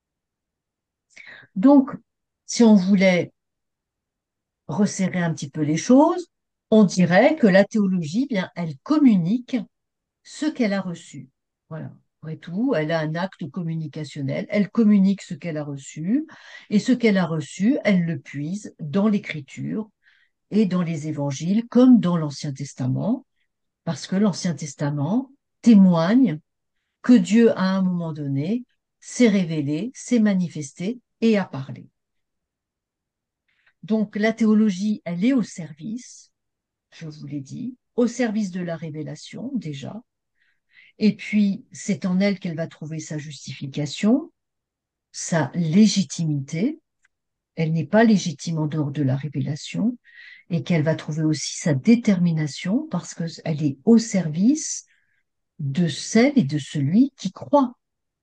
Donc, si on voulait resserrer un petit peu les choses, on dirait que la théologie, bien, elle communique ce qu'elle a reçu. Voilà. Après tout, elle a un acte communicationnel, elle communique ce qu'elle a reçu, et ce qu'elle a reçu, elle le puise dans l'Écriture et dans les évangiles, comme dans l'Ancien Testament, parce que l'Ancien Testament témoigne que Dieu, à un moment donné, s'est révélé, s'est manifesté et a parlé. Donc la théologie, elle est au service, je vous l'ai dit, au service de la révélation déjà, et puis c'est en elle qu'elle va trouver sa justification, sa légitimité, elle n'est pas légitime en dehors de la révélation, et qu'elle va trouver aussi sa détermination parce qu'elle est au service de celle et de celui qui croit.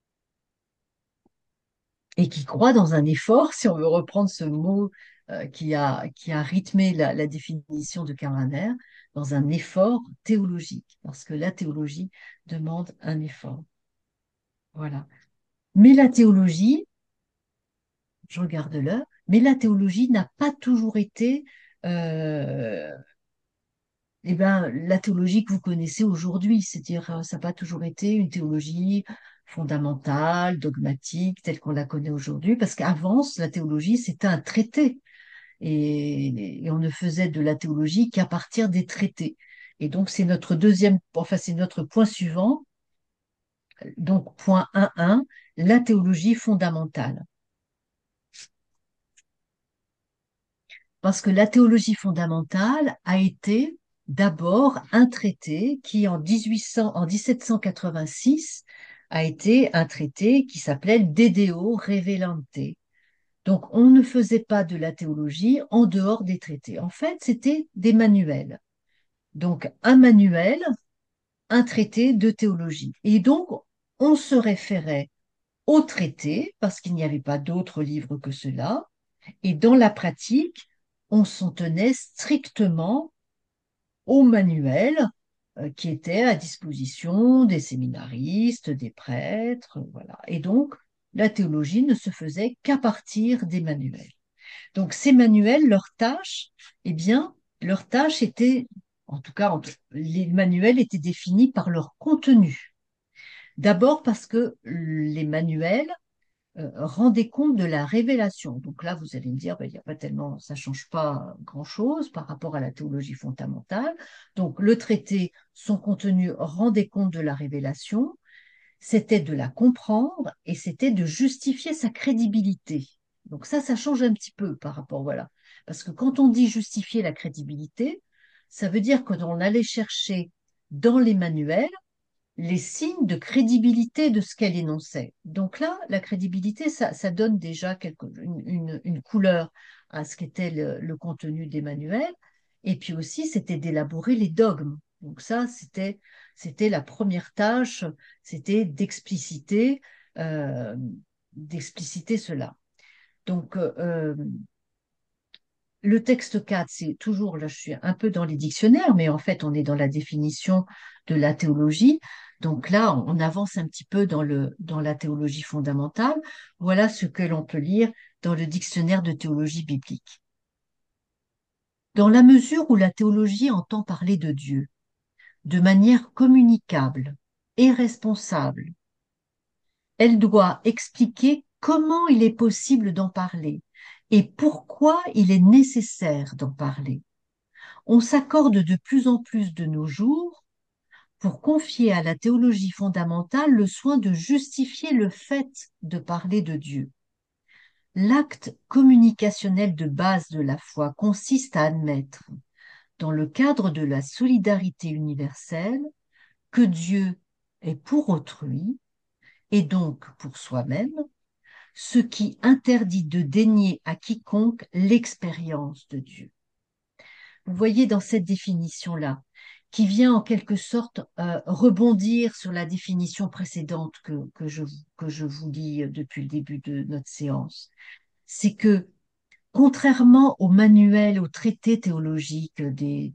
Et qui croit dans un effort, si on veut reprendre ce mot euh, qui a, qui a rythmé la, la définition de Karl Rahner, dans un effort théologique, parce que la théologie demande un effort. Voilà. Mais la théologie, je regarde l'heure, mais la théologie n'a pas toujours été euh, eh ben, la théologie que vous connaissez aujourd'hui, c'est-à-dire euh, ça n'a pas toujours été une théologie fondamentale, dogmatique, telle qu'on la connaît aujourd'hui, parce qu'avant, la théologie, c'était un traité, et, et on ne faisait de la théologie qu'à partir des traités. Et donc, c'est notre deuxième, enfin, c'est notre point suivant, donc point un point un, la théologie fondamentale. Parce que la théologie fondamentale a été d'abord un traité qui, en dix-huit cents, en dix-sept cent quatre-vingt-six, a été un traité qui s'appelait De Deo Revelante. Donc, on ne faisait pas de la théologie en dehors des traités. En fait, c'était des manuels. Donc, un manuel, un traité de théologie. Et donc, on se référait au traité, parce qu'il n'y avait pas d'autres livres que cela, et dans la pratique, on s'en tenait strictement au manuel euh, qui était à disposition des séminaristes, des prêtres, voilà. Et donc, la théologie ne se faisait qu'à partir des manuels. Donc, ces manuels, leur tâche, eh bien, leur tâche était, en tout cas, les manuels étaient définis par leur contenu. D'abord parce que les manuels euh, rendez compte de la révélation. Donc là, vous allez me dire, ben, il n'y a pas tellement, ça ne change pas grand-chose par rapport à la théologie fondamentale. Donc le traité, son contenu rendait compte de la révélation, c'était de la comprendre et c'était de justifier sa crédibilité. Donc ça, ça change un petit peu par rapport, voilà. Parce que quand on dit justifier la crédibilité, ça veut dire que on allait chercher dans les manuels les signes de crédibilité de ce qu'elle énonçait. Donc là, la crédibilité, ça, ça donne déjà quelque, une, une, une, couleur à ce qu'était le, le contenu des manuels. Et puis aussi, c'était d'élaborer les dogmes. Donc ça, c'était, c'était la première tâche, c'était d'expliciter, euh, d'expliciter cela. Donc, euh, le texte quatre, c'est toujours, là je suis un peu dans les dictionnaires, mais en fait on est dans la définition de la théologie. Donc là, on avance un petit peu dans le, dans la théologie fondamentale. Voilà ce que l'on peut lire dans le dictionnaire de théologie biblique. Dans la mesure où la théologie entend parler de Dieu de manière communicable et responsable, elle doit expliquer comment il est possible d'en parler et pourquoi il est nécessaire d'en parler. On s'accorde de plus en plus de nos jours pour confier à la théologie fondamentale le soin de justifier le fait de parler de Dieu. L'acte communicationnel de base de la foi consiste à admettre, dans le cadre de la solidarité universelle, que Dieu est pour autrui, et donc pour soi-même, ce qui interdit de dénier à quiconque l'expérience de Dieu. Vous voyez dans cette définition-là, qui vient en quelque sorte euh, rebondir sur la définition précédente que, que, je, que je vous lis depuis le début de notre séance, c'est que contrairement aux manuels, aux traités théologiques des,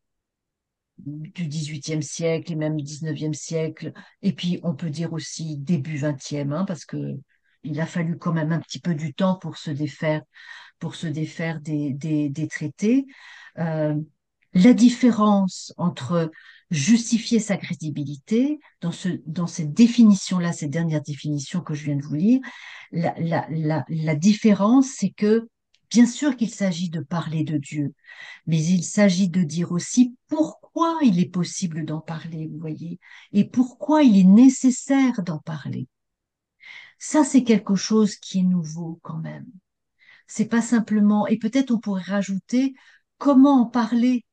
du dix-huitième siècle et même du dix-neuvième siècle, et puis on peut dire aussi début vingtième, hein, parce que il a fallu quand même un petit peu du temps pour se défaire, pour se défaire des, des, des traités. Euh, la différence entre justifier sa crédibilité, dans, ce, dans cette définition-là, cette dernière définition que je viens de vous lire, la, la, la, la différence, c'est que bien sûr qu'il s'agit de parler de Dieu, mais il s'agit de dire aussi pourquoi il est possible d'en parler, vous voyez, et pourquoi il est nécessaire d'en parler. Ça, c'est quelque chose qui est nouveau quand même. C'est pas simplement, et peut-être on pourrait rajouter comment en parler,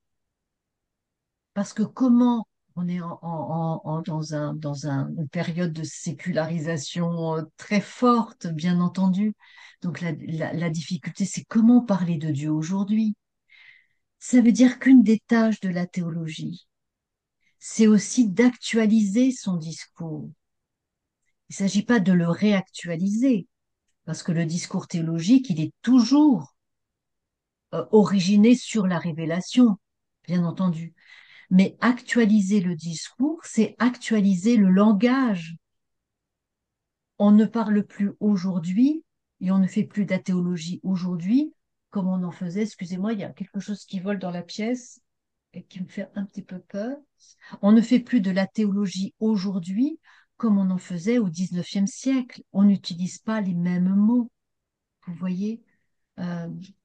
parce que comment on est en, en- en- dans un, dans un- une période de sécularisation euh, très forte, bien entendu. Donc la, la la difficulté, c'est comment parler de Dieu aujourd'hui. Ça veut dire qu'une des tâches de la théologie, c'est aussi d'actualiser son discours. Il ne s'agit pas de le réactualiser, parce que le discours théologique, il est toujours euh, originé sur la révélation, bien entendu. Mais actualiser le discours, c'est actualiser le langage. On ne parle plus aujourd'hui et on ne fait plus de la théologie aujourd'hui comme on en faisait. Excusez-moi, il y a quelque chose qui vole dans la pièce et qui me fait un petit peu peur. On ne fait plus de la théologie aujourd'hui comme on en faisait au dix-neuvième siècle. On n'utilise pas les mêmes mots. Vous voyez. Euh,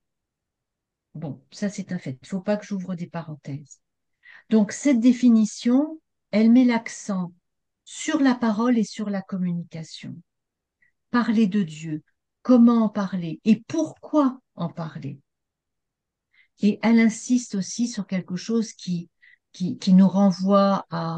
bon, ça c'est un fait. Il ne faut pas que j'ouvre des parenthèses. Donc cette définition, elle met l'accent sur la parole et sur la communication. Parler de Dieu, comment en parler et pourquoi en parler. Et elle insiste aussi sur quelque chose qui, qui, qui nous renvoie à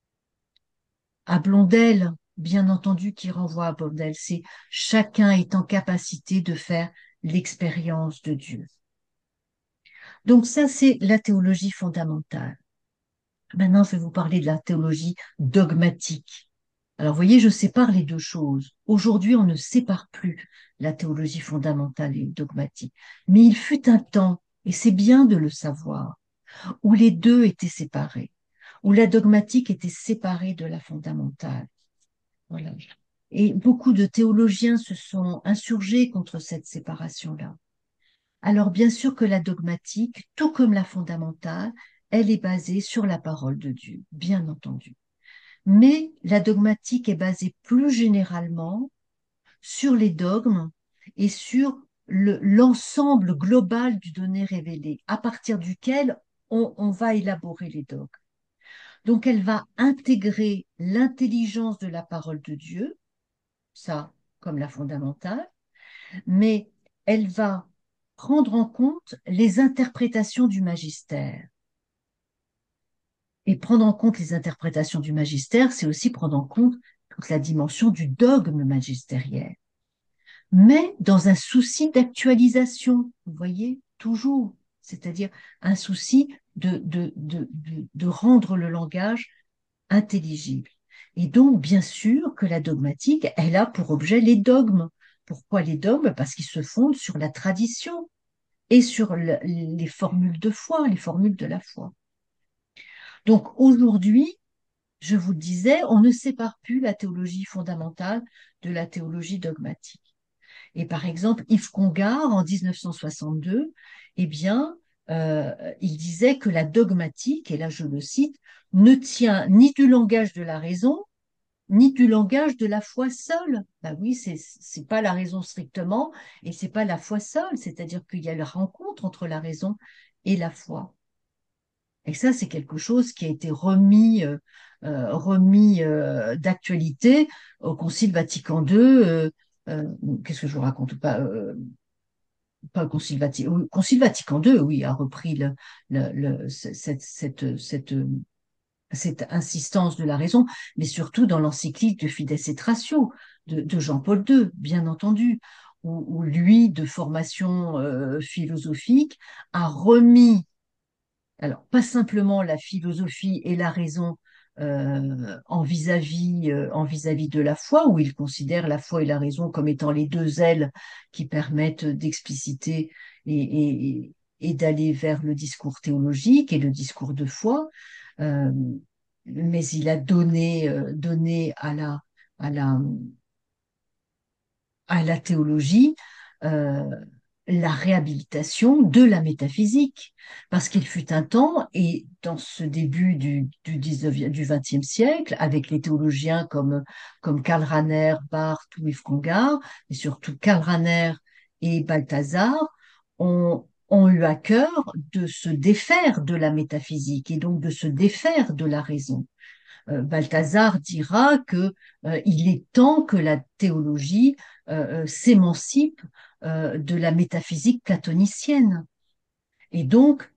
à Blondel, bien entendu, qui renvoie à Blondel, c'est chacun est en capacité de faire l'expérience de Dieu. Donc ça, c'est la théologie fondamentale. Maintenant, je vais vous parler de la théologie dogmatique. Alors, vous voyez, je sépare les deux choses. Aujourd'hui, on ne sépare plus la théologie fondamentale et dogmatique. Mais il fut un temps, et c'est bien de le savoir, où les deux étaient séparés, où la dogmatique était séparée de la fondamentale. Voilà. Et beaucoup de théologiens se sont insurgés contre cette séparation-là. Alors bien sûr que la dogmatique, tout comme la fondamentale, elle est basée sur la parole de Dieu, bien entendu. Mais la dogmatique est basée plus généralement sur les dogmes et sur le- l'ensemble global du donné révélé, à partir duquel on, on va élaborer les dogmes. Donc elle va intégrer l'intelligence de la parole de Dieu, ça comme la fondamentale, mais elle va prendre en compte les interprétations du magistère. Et prendre en compte les interprétations du magistère, c'est aussi prendre en compte toute la dimension du dogme magistériel. Mais dans un souci d'actualisation, vous voyez, toujours, c'est-à-dire un souci de, de, de, de, de rendre le langage intelligible. Et donc, bien sûr que la dogmatique, elle a pour objet les dogmes. Pourquoi les dogmes? Parce qu'ils se fondent sur la tradition et sur le- les formules de foi, les formules de la foi. Donc aujourd'hui, je vous le disais, on ne sépare plus la théologie fondamentale de la théologie dogmatique. Et par exemple, Yves Congar, en mille neuf cent soixante-deux, eh bien, euh, il disait que la dogmatique, et là je le cite, ne tient ni du langage de la raison, ni du langage de la foi seule. Ben oui, c'est c'est pas la raison strictement, et c'est pas la foi seule, c'est-à-dire qu'il y a la rencontre entre la raison et la foi. Et ça, c'est quelque chose qui a été remis, euh, euh, remis euh, d'actualité au Concile Vatican deux. Euh, euh, qu'est-ce que je vous raconte? Pas, euh, pas le Concile Vatican, oui, Concile Vatican deux, oui, a repris le, le, le- cette, cette, cette, cette insistance de la raison, mais surtout dans l'encyclique de Fides et Ratio de, de Jean-Paul deux, bien entendu, où, où lui, de formation euh, philosophique, a remis alors, pas simplement la philosophie et la raison euh, en vis-à-vis euh, en vis-à-vis de la foi, où il considère la foi et la raison comme étant les deux ailes qui permettent d'expliciter et, et- et d'aller vers le discours théologique et le discours de foi. Euh, mais il a donné, euh, donné à la, à la, à la théologie euh, la réhabilitation de la métaphysique. Parce qu'il fut un temps, et dans ce début du, du dix-neuvième, du vingtième siècle, avec les théologiens comme, comme Karl Rahner, Barth ou Yves Congar, et surtout Karl Rahner et Balthazar, ont, ont eu à cœur de se défaire de la métaphysique et donc de se défaire de la raison. Euh, Balthazar dira que euh, il est temps que la théologie euh, euh, s'émancipe euh, de la métaphysique platonicienne. Et donc,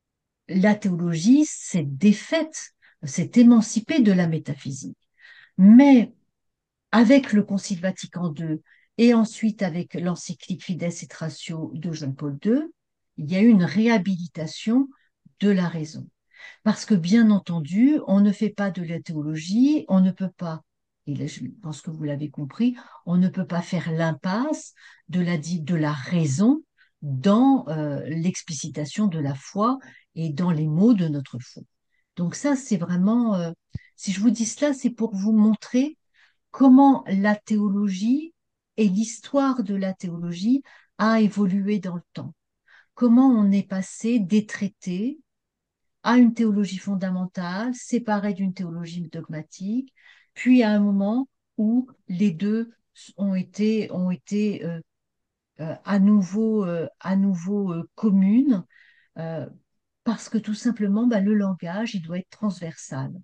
la théologie s'est défaite, s'est émancipée de la métaphysique. Mais avec le Concile Vatican deux et ensuite avec l'encyclique Fides et Ratio de Jean-Paul deux, il y a eu une réhabilitation de la raison. Parce que, bien entendu, on ne fait pas de la théologie, on ne peut pas, et là, je pense que vous l'avez compris, on ne peut pas faire l'impasse de la, de la raison dans euh, l'explicitation de la foi et dans les mots de notre foi. Donc ça, c'est vraiment, euh, si je vous dis cela, c'est pour vous montrer comment la théologie et l'histoire de la théologie a évolué dans le temps. Comment on est passé des traités à une théologie fondamentale, séparée d'une théologie dogmatique, puis à un moment où les deux ont été, ont été euh, euh, à nouveau, euh, à nouveau euh, communes, euh, parce que tout simplement, bah, le langage, il doit être transversal.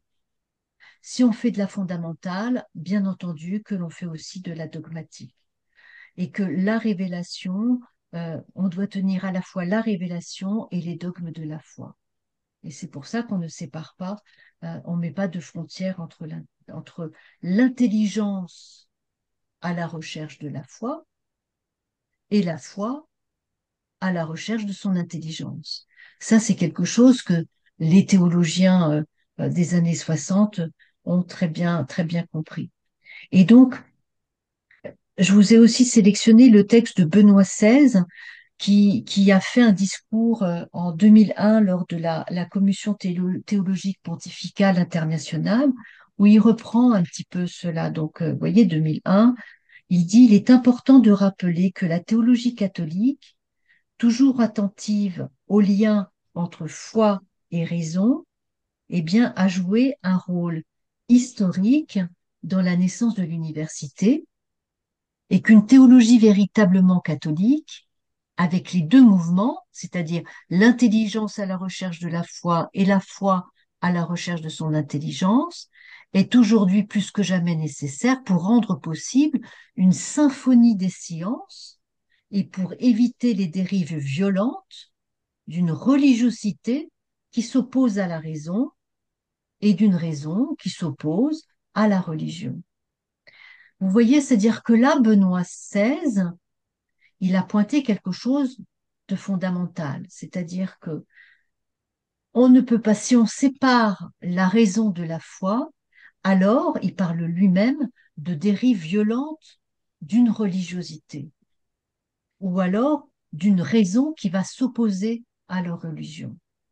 Si on fait de la fondamentale, bien entendu que l'on fait aussi de la dogmatique. Et que la révélation, euh, on doit tenir à la fois la révélation et les dogmes de la foi. Et c'est pour ça qu'on ne sépare pas, euh, on ne met pas de frontière entre l'in- entre l'intelligence à la recherche de la foi et la foi à la recherche de son intelligence. Ça, c'est quelque chose que les théologiens euh, euh, des années soixante ont très bien, très bien compris. Et donc, je vous ai aussi sélectionné le texte de Benoît seize qui, qui a fait un discours euh, en deux mille un lors de la, la Commission théolo- théologique pontificale internationale, où il reprend un petit peu cela. Donc, euh, vous voyez, deux mille un, il dit, il est important de rappeler que la théologie catholique, toujours attentive au lien entre foi et raison, eh bien, a joué un rôle historique dans la naissance de l'université et qu'une théologie véritablement catholique, avec les deux mouvements, c'est-à-dire l'intelligence à la recherche de la foi et la foi à la recherche de son intelligence, est aujourd'hui plus que jamais nécessaire pour rendre possible une symphonie des sciences et pour éviter les dérives violentes d'une religiosité qui s'oppose à la raison et d'une raison qui s'oppose à la religion. Vous voyez, c'est-à-dire que là, Benoît seize, il a pointé quelque chose de fondamental, c'est-à-dire que on ne peut pas, si on sépare la raison de la foi, alors il parle lui-même de dérive violente d'une religiosité, ou alors d'une raison qui va s'opposer à la religion.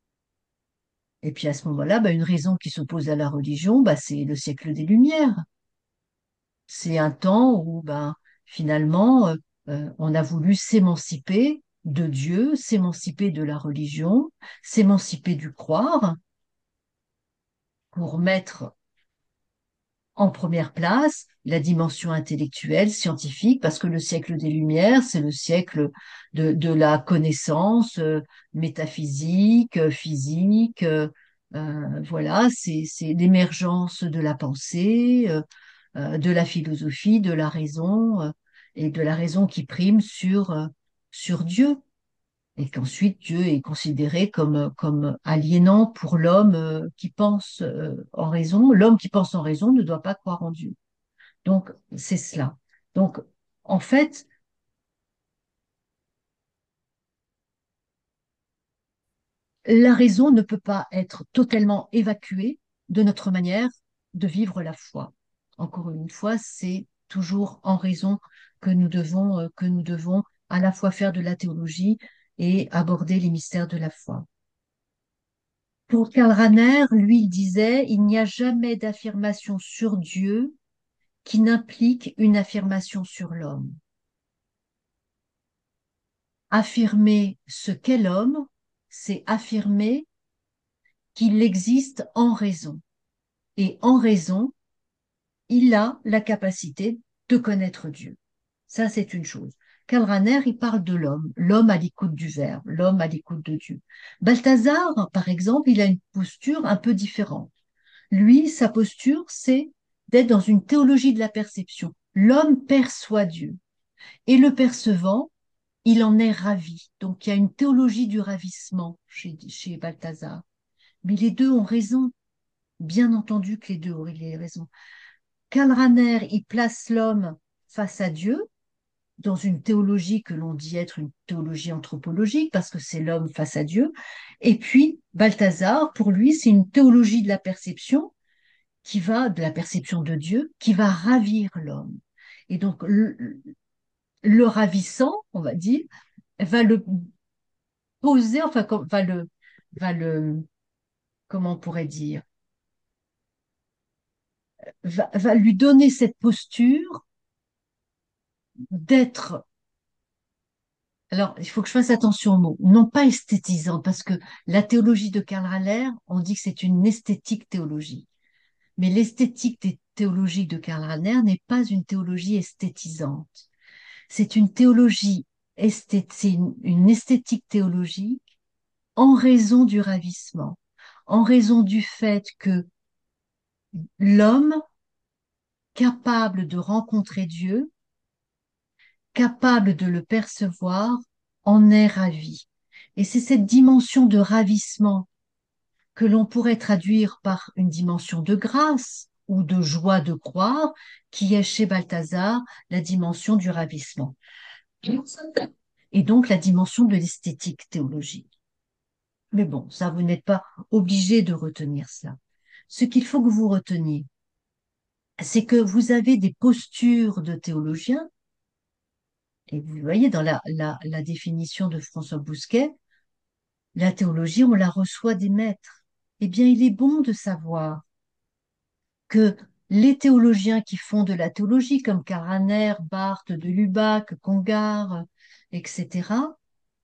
Et puis à ce moment-là, bah, une raison qui s'oppose à la religion, bah, c'est le siècle des Lumières. C'est un temps où ben, finalement, euh, euh, on a voulu s'émanciper de Dieu, s'émanciper de la religion, s'émanciper du croire pour mettre en première place la dimension intellectuelle, scientifique, parce que le siècle des Lumières, c'est le siècle de, de la connaissance euh, métaphysique, euh, physique, euh, euh, voilà, c'est, c'est l'émergence de la pensée, euh, euh, de la philosophie, de la raison, euh, et de la raison qui prime sur, euh, sur Dieu et qu'ensuite Dieu est considéré comme, comme aliénant pour l'homme euh, qui pense euh, en raison. L'homme qui pense en raison ne doit pas croire en Dieu. Donc, c'est cela. Donc, en fait, la raison ne peut pas être totalement évacuée de notre manière de vivre la foi. Encore une fois, c'est toujours en raison que nous devons, euh, que nous devons à la fois faire de la théologie et aborder les mystères de la foi. Pour Karl Rahner, lui, il disait, il n'y a jamais d'affirmation sur Dieu qui n'implique une affirmation sur l'homme. Affirmer ce qu'est l'homme, c'est affirmer qu'il existe en raison. Et en raison, il a la capacité de connaître Dieu. Ça, c'est une chose. Karl Rahner, il parle de l'homme, l'homme à l'écoute du Verbe, l'homme à l'écoute de Dieu. Balthazar, par exemple, il a une posture un peu différente. Lui, sa posture, c'est d'être dans une théologie de la perception. L'homme perçoit Dieu et le percevant, il en est ravi. Donc, il y a une théologie du ravissement chez, chez Balthazar. Mais les deux ont raison. Bien entendu que les deux ont raison. Karl Rahner, il place l'homme face à Dieu dans une théologie que l'on dit être une théologie anthropologique parce que c'est l'homme face à Dieu. Et puis, Balthazar, pour lui, c'est une théologie de la perception qui va, de la perception de Dieu, qui va ravir l'homme. Et donc, le, le ravissant, on va dire, va le poser, enfin, com- va le, va le, comment on pourrait dire, va, va lui donner cette posture d'être, alors, il faut que je fasse attention aux mots, non pas esthétisant, parce que la théologie de Karl Rahner, on dit que c'est une esthétique théologie. Mais l'esthétique des théologies de Karl Rahner n'est pas une théologie esthétisante. C'est une théologie, esthé- c'est une, une esthétique théologique en raison du ravissement, en raison du fait que l'homme capable de rencontrer Dieu, capable de le percevoir, en est ravi. Et c'est cette dimension de ravissement que l'on pourrait traduire par une dimension de grâce ou de joie de croire, qui est chez Balthazar la dimension du ravissement. Et donc la dimension de l'esthétique théologique. Mais bon, ça, vous n'êtes pas obligé de retenir cela. Ce qu'il faut que vous reteniez, c'est que vous avez des postures de théologiens, et vous voyez dans la, la, la définition de François Bousquet, la théologie, on la reçoit des maîtres. Eh bien, il est bon de savoir que les théologiens qui font de la théologie, comme Karaner, Barthes de Lubac, Congar, et cetera,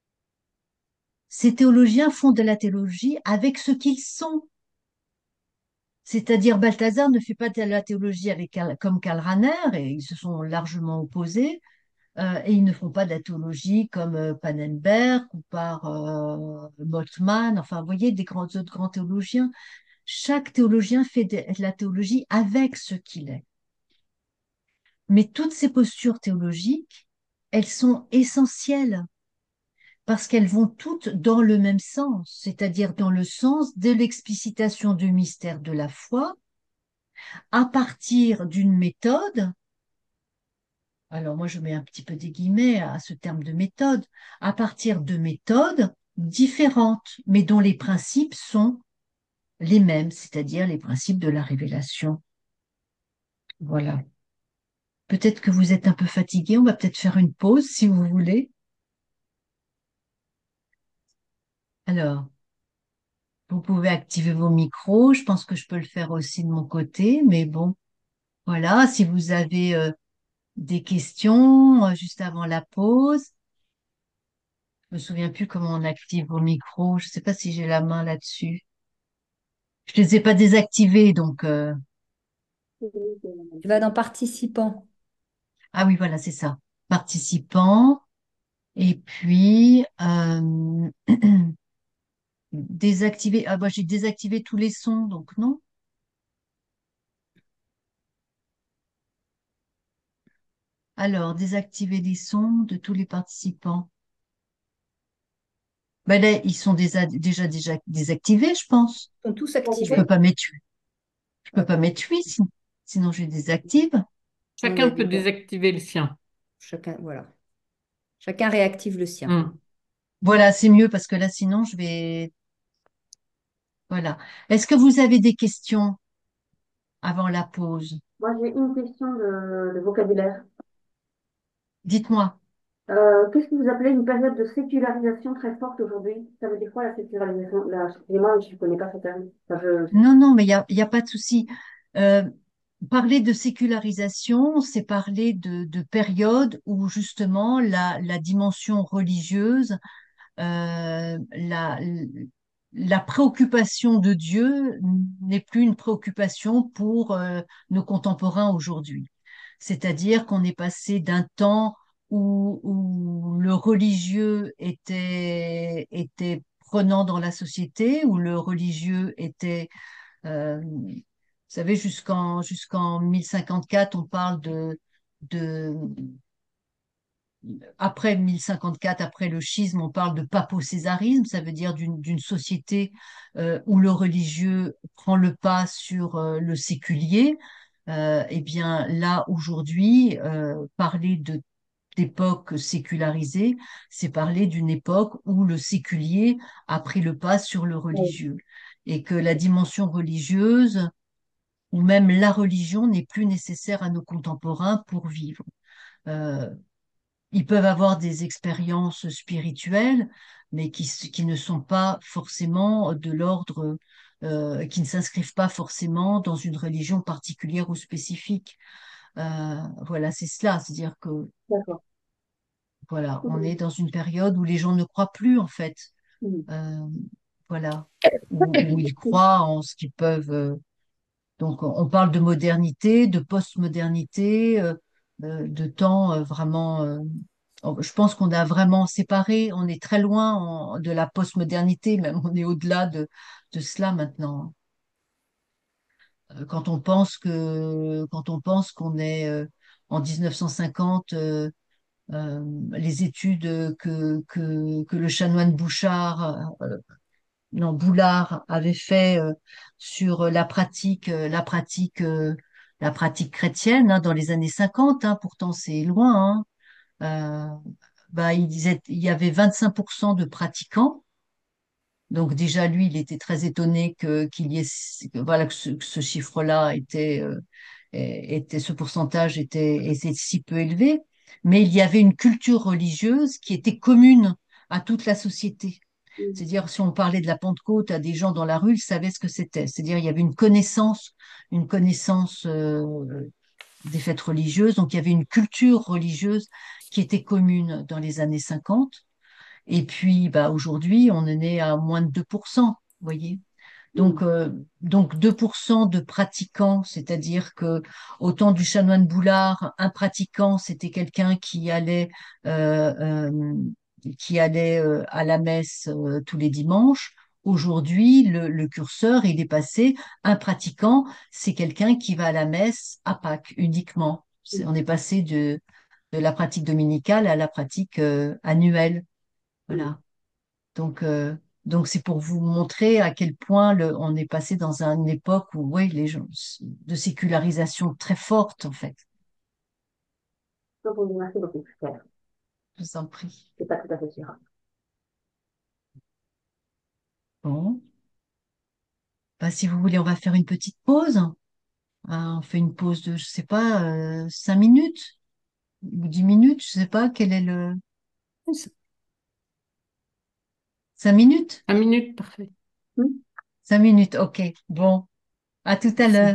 ces théologiens font de la théologie avec ce qu'ils sont. C'est-à-dire, Balthazar ne fait pas de la théologie avec, comme Karl Rahner, et ils se sont largement opposés, euh, et ils ne font pas de la théologie comme euh, Pannenberg ou par euh, Moltmann, enfin, vous voyez, des grands, autres grands théologiens. Chaque théologien fait de la théologie avec ce qu'il est. Mais toutes ces postures théologiques, elles sont essentielles parce qu'elles vont toutes dans le même sens, c'est-à-dire dans le sens de l'explicitation du mystère de la foi à partir d'une méthode. Alors moi je mets un petit peu des guillemets à ce terme de méthode, à partir de méthodes différentes, mais dont les principes sont les mêmes, c'est-à-dire les principes de la révélation. Voilà. Peut-être que vous êtes un peu fatigué, on va peut-être faire une pause si vous voulez. Alors, vous pouvez activer vos micros. Je pense que je peux le faire aussi de mon côté, mais bon, voilà, si vous avez euh, des questions euh, juste avant la pause. Je me souviens plus comment on active vos micros. Je sais pas si j'ai la main là-dessus. Je les ai pas désactivés, donc euh, Tu vas dans participants. Ah oui, voilà, c'est ça. Participants. Et puis, euh, désactiver. Ah bah j'ai désactivé tous les sons, donc non. Alors, désactiver les sons de tous les participants. Ben là, ils sont déjà, déjà, déjà désactivés, je pense. Ils sont tous Je peux activés. pas mettre, je peux pas Attends, mettre huit, sinon, sinon je les désactive. on a Chacun peut déjà. désactiver le sien. Chacun, voilà. Chacun réactive le sien. Hmm. Voilà, c'est mieux parce que là, sinon, je vais. Voilà. Est-ce que vous avez des questions avant la pause? Moi, j'ai une question de, de vocabulaire. Dites-moi. Euh, qu'est-ce que vous appelez une période de sécularisation très forte aujourd'hui? Ça veut dire quoi la sécularisation? Là, excusez-moi, je ne connais pas ce terme. Enfin, je... Non, non, mais il y a, il y a pas de souci. Euh, Parler de sécularisation, c'est parler de, de période où justement la, la dimension religieuse, euh, la, la préoccupation de Dieu n'est plus une préoccupation pour euh, nos contemporains aujourd'hui. C'est-à-dire qu'on est passé d'un temps où, où le religieux était, était prenant dans la société, où le religieux était euh, vous savez, jusqu'en jusqu'en mille cinquante-quatre, on parle de, de après mille cinquante-quatre, après le schisme, on parle de papocésarisme, ça veut dire d'une d'une société euh, où le religieux prend le pas sur euh, le séculier. Euh, eh bien, là, aujourd'hui, euh, parler de d'époque sécularisée, c'est parler d'une époque où le séculier a pris le pas sur le religieux et que la dimension religieuse ou même la religion n'est plus nécessaire à nos contemporains pour vivre. Euh, Ils peuvent avoir des expériences spirituelles, mais qui, qui ne sont pas forcément de l'ordre, euh, qui ne s'inscrivent pas forcément dans une religion particulière ou spécifique. Euh, voilà, c'est cela, c'est-à-dire que D'accord. voilà, on Mhm. est dans une période où les gens ne croient plus en fait. Mhm. Euh, voilà, où, où ils croient en ce qu'ils peuvent. euh, Donc, on parle de modernité, de post-modernité, euh, euh, de temps euh, vraiment. euh, oh, je pense qu'on a vraiment séparé, on est très loin en- de la post-modernité, même on est au-delà de, de cela maintenant. Euh, Quand on pense que, quand on pense qu'on est euh, en mille neuf cent cinquante, euh, euh, les études que, que, que le chanoine Bouchard euh, non, Boulard avait fait euh, sur la pratique, euh, la pratique, euh, la pratique chrétienne hein, dans les années cinquante, hein, pourtant c'est loin. Hein, euh, bah, il disait il y avait vingt-cinq pour cent de pratiquants. Donc déjà lui, il était très étonné que qu'il y ait que, voilà que ce, que ce chiffre-là était euh, était ce pourcentage était, était si peu élevé. Mais il y avait une culture religieuse qui était commune à toute la société. Mhm. C'est-à-dire, si on parlait de la Pentecôte à des gens dans la rue, ils savaient ce que c'était. C'est-à-dire, il y avait une connaissance, une connaissance euh, des fêtes religieuses. Donc, il y avait une culture religieuse qui était commune dans les années cinquante. Et puis, bah, aujourd'hui, on en est à moins de deux pour cent, vous voyez. Donc, Mhm. euh, donc deux pour cent de pratiquants, c'est-à-dire que au temps du chanoine Boulard, un pratiquant, c'était quelqu'un qui allait, euh, euh, qui allait euh, à la messe euh, tous les dimanches. Aujourd'hui, le, le curseur, il est passé. Un pratiquant, c'est quelqu'un qui va à la messe à Pâques uniquement. C'est- On est passé de, de la pratique dominicale à la pratique euh, annuelle. Mhm. Voilà. Donc, euh, donc c'est pour vous montrer à quel point le, on est passé dans un- une époque où, ouais, les gens, de sécularisation très forte, en fait. Donc, on dit merci beaucoup. Claire. Je vous en prie. C'est pas tout à fait sûr. Bon, bah, si vous voulez, on va faire une petite pause. Hein, on fait une pause de, je sais pas, euh, cinq minutes ou dix minutes, je sais pas quel est le... Cinq minutes? Un minute, parfait. Mhm. Cinq minutes, ok. Bon, à tout à Merci. l'heure.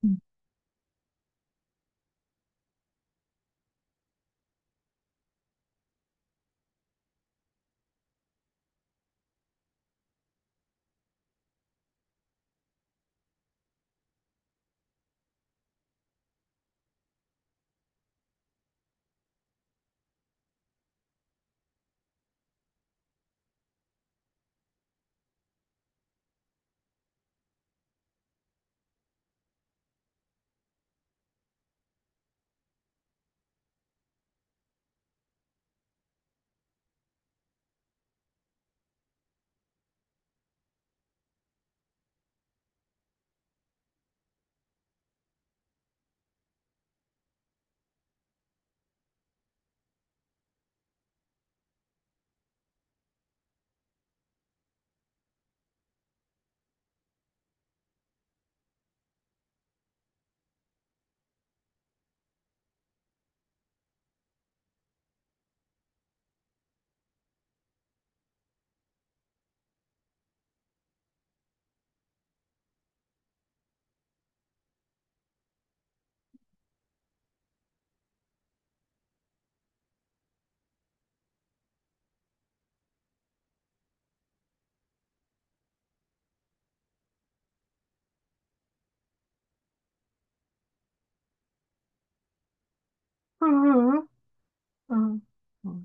Mhm. Mhm. Mhm.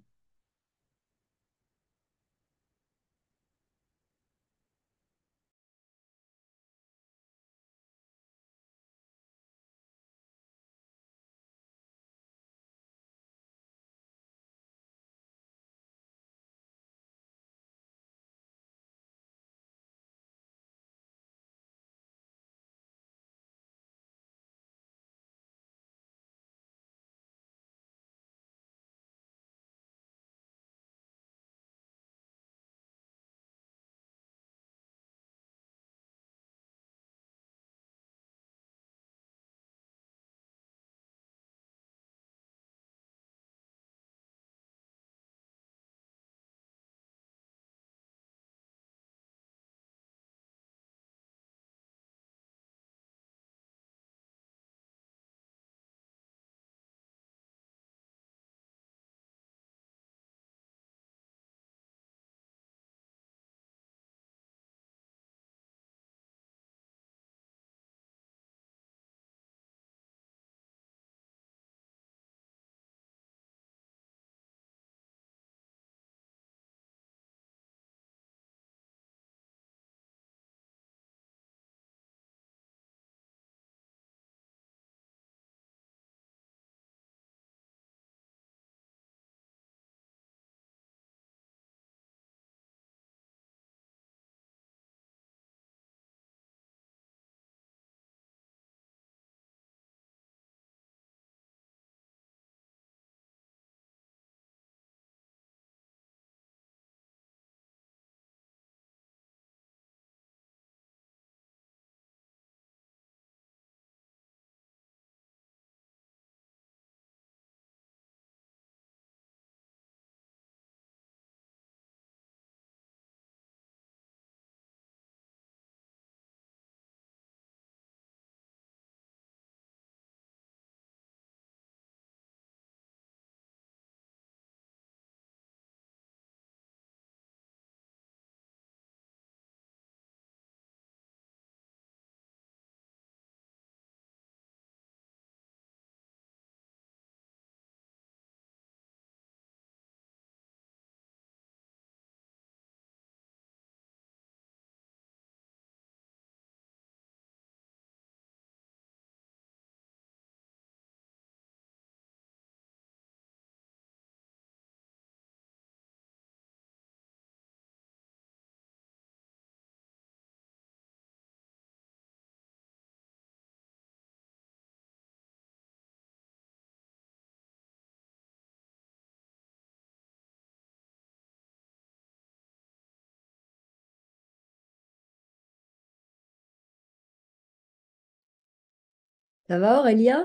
Ça va, Aurélia?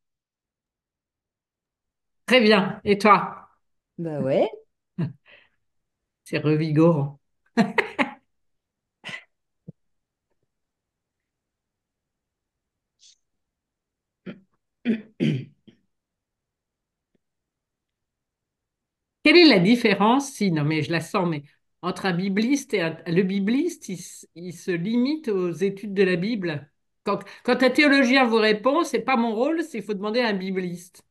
Très bien. Et toi? Bah ouais. C'est revigorant. Quelle est la différence, si, non mais je la sens, mais entre un bibliste et un... Le bibliste, il, s- il se limite aux études de la Bible. Quand, quand un théologien vous répond, c'est pas mon rôle, c'est il faut demander à un bibliste.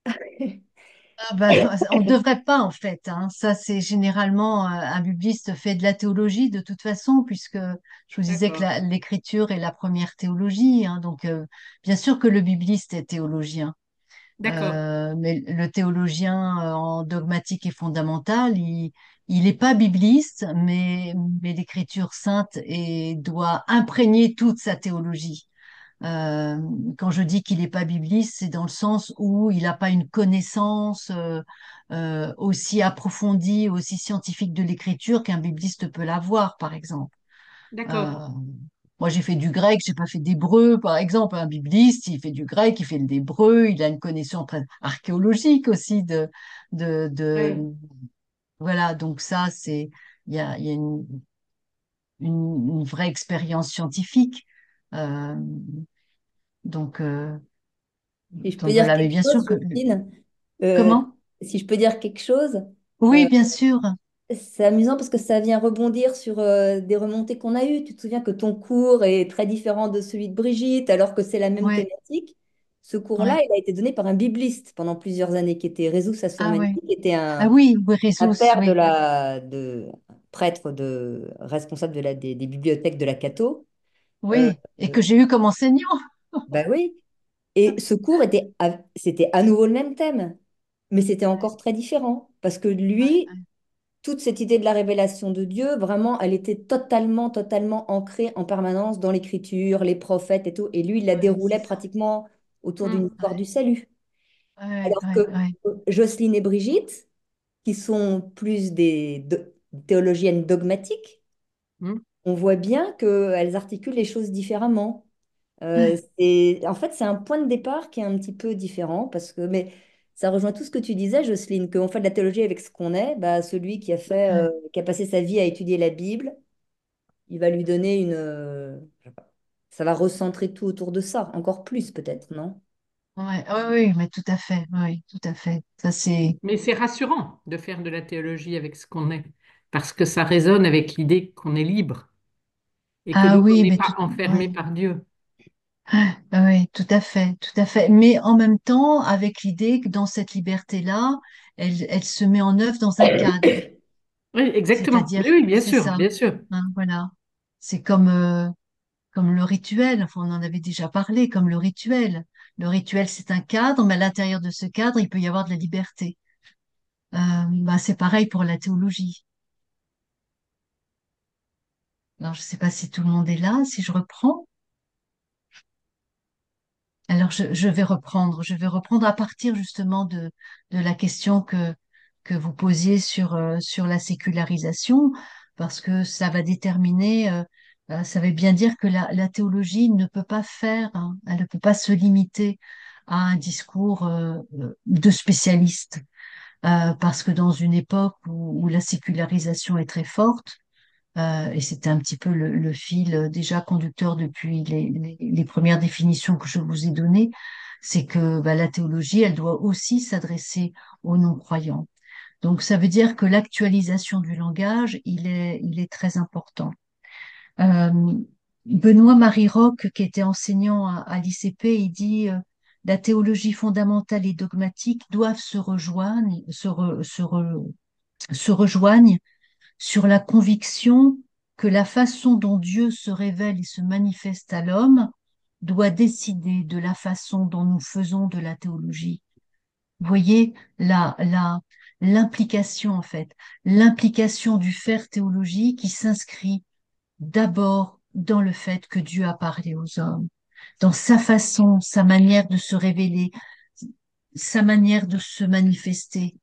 Ah bah, on ne devrait pas en fait, hein. Ça, c'est généralement euh, un bibliste fait de la théologie de toute façon, puisque je vous disais que D'accord. la- l'écriture est la première théologie, hein. Donc, euh, bien sûr que le bibliste est théologien. D'accord. Euh, mais le théologien euh, en dogmatique et fondamental, il il n'est pas bibliste, mais, mais l'écriture sainte et doit imprégner toute sa théologie. Euh, Quand je dis qu'il n'est pas bibliste, c'est dans le sens où il n'a pas une connaissance euh, euh, aussi approfondie, aussi scientifique de l'écriture qu'un bibliste peut l'avoir, par exemple. Euh, D'accord. Moi, j'ai fait du grec, j'ai pas fait d'hébreu, par exemple. Un bibliste, il fait du grec, il fait de l'hébreu, il a une connaissance très archéologique aussi de, de, de, Ouais. voilà. Donc ça, c'est, il y a, il y a une, une, une vraie expérience scientifique. Euh, donc, euh, Si je peux donc dire voilà. Mais quelque bien sûr chose, que, Jocelyne, euh, comment? si je peux dire quelque chose, Oui, euh, bien sûr. c'est amusant parce que ça vient rebondir sur euh, des remontées qu'on a eues. Tu te souviens que ton cours est très différent de celui de Brigitte, alors que c'est la même Ouais, thématique. Ce cours-là, ouais. il a été donné par un bibliste pendant plusieurs années, qui était Résus Ah Assourmeni, ouais. qui était Ah un, oui, oui, un Ressus, père de oui. la, de, prêtre de, responsable de la, des, des bibliothèques de la Cato. Euh, Oui. Et que j'ai eu comme enseignant. bah oui. Et ce cours était, à- c'était à nouveau le même thème, mais c'était encore très différent parce que lui, Ouais, toute cette idée de la révélation de Dieu, vraiment, elle était totalement, totalement ancrée en permanence dans l'écriture, les prophètes et tout. Et lui, il la ouais, c'est déroulait ça. pratiquement autour d'une Hmm. histoire du Ouais, salut. ouais, Alors que ouais, ouais. euh, Jocelyne et Brigitte, qui sont plus des do- théologiennes dogmatiques, Hmm. on voit bien qu'elles articulent les choses différemment. Euh, Ouais, c'est, en fait, c'est un point de départ qui est un petit peu différent parce que, mais ça rejoint tout ce que tu disais, Jocelyne, qu'on fait de la théologie avec ce qu'on est. Bah, celui qui a fait, ouais. euh, qui a passé sa vie à étudier la Bible, il va lui donner une, euh, je sais pas, ça va recentrer tout autour de ça, encore plus peut-être, non? Ouais, oui, oui, mais tout à fait, oui, tout à fait. Ça, c'est. Mais c'est rassurant de faire de la théologie avec ce qu'on est, parce que ça résonne avec l'idée qu'on est libre et que Ah donc on oui, n'est mais tout. pas enfermé Oui, par Dieu. ah, oui, tout à fait, tout à fait. Mais en même temps, avec l'idée que dans cette liberté-là, elle, elle se met en œuvre dans un cadre. Oui, exactement. Oui, C'est-à-dire, oui, bien c'est sûr, ça. bien sûr. Hein, voilà. C'est comme, euh, comme le rituel. Enfin, on en avait déjà parlé, comme le rituel. Le rituel, c'est un cadre, mais à l'intérieur de ce cadre, il peut y avoir de la liberté. Euh, bah, c'est pareil pour la théologie. Alors, je ne sais pas si tout le monde est là, si je reprends. Alors, je, je vais reprendre. Je vais reprendre à partir justement de, de la question que, que vous posiez sur, euh, sur la sécularisation, parce que ça va déterminer, euh, euh, ça veut bien dire que la, la théologie ne peut pas faire, hein, elle ne peut pas se limiter à un discours euh, euh, de spécialiste, euh, parce que dans une époque où, où la sécularisation est très forte, Euh, et c'était un petit peu le, le fil euh, déjà conducteur depuis les, les- les premières définitions que je vous ai données, c'est que bah, la théologie, elle doit aussi s'adresser aux non-croyants. Donc ça veut dire que l'actualisation du langage, il est, il est très important. Euh, Benoît-Marie Roch, qui était enseignant à, à l'I C P, il dit euh, la théologie fondamentale et dogmatique doivent se rejoindre, se, re- se re- se rejoignent sur la conviction que la façon dont Dieu se révèle et se manifeste à l'homme doit décider de la façon dont nous faisons de la théologie. Vous voyez la, la, l'implication en fait, l'implication du faire théologie qui s'inscrit d'abord dans le fait que Dieu a parlé aux hommes, dans sa façon, sa manière de se révéler, sa manière de se manifester.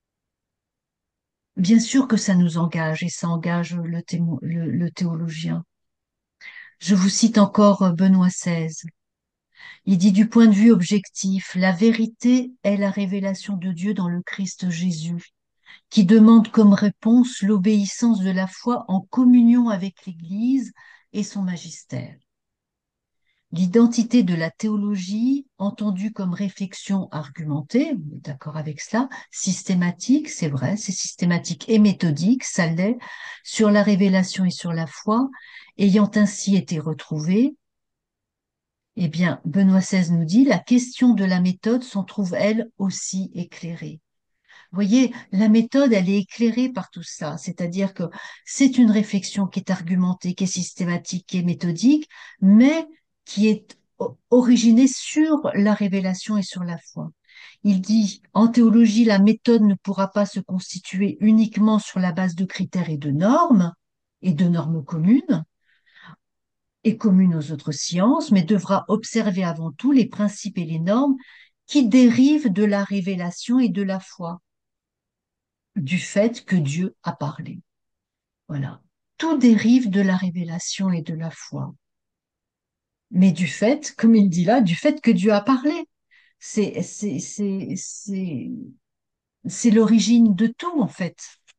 Bien sûr que ça nous engage et ça engage le, témo- le, le théologien. Je vous cite encore euh, Benoît seize. Il dit du point de vue objectif, la vérité est la révélation de Dieu dans le Christ Jésus, qui demande comme réponse l'obéissance de la foi en communion avec l'Église et son magistère. l'identité de la théologie entendue comme réflexion argumentée, on est d'accord avec cela, systématique, c'est vrai, c'est systématique et méthodique, ça l'est, sur la révélation et sur la foi, ayant ainsi été retrouvée, eh bien, Benoît seize nous dit, la question de la méthode s'en trouve, elle, aussi éclairée. Vous voyez, la méthode, elle est éclairée par tout ça, c'est-à-dire que c'est une réflexion qui est argumentée, qui est systématique, qui est méthodique, mais qui est o- originée sur la révélation et sur la foi. Il dit, en théologie, la méthode ne pourra pas se constituer uniquement sur la base de critères et de normes, et de normes communes, et communes aux autres sciences, mais devra observer avant tout les principes et les normes qui dérivent de la révélation et de la foi, du fait que Dieu a parlé. Voilà. Tout dérive de la révélation et de la foi. Mais du fait, comme il dit là, du fait que Dieu a parlé. C'est, c'est, c'est, c'est, c'est l'origine de tout, en fait.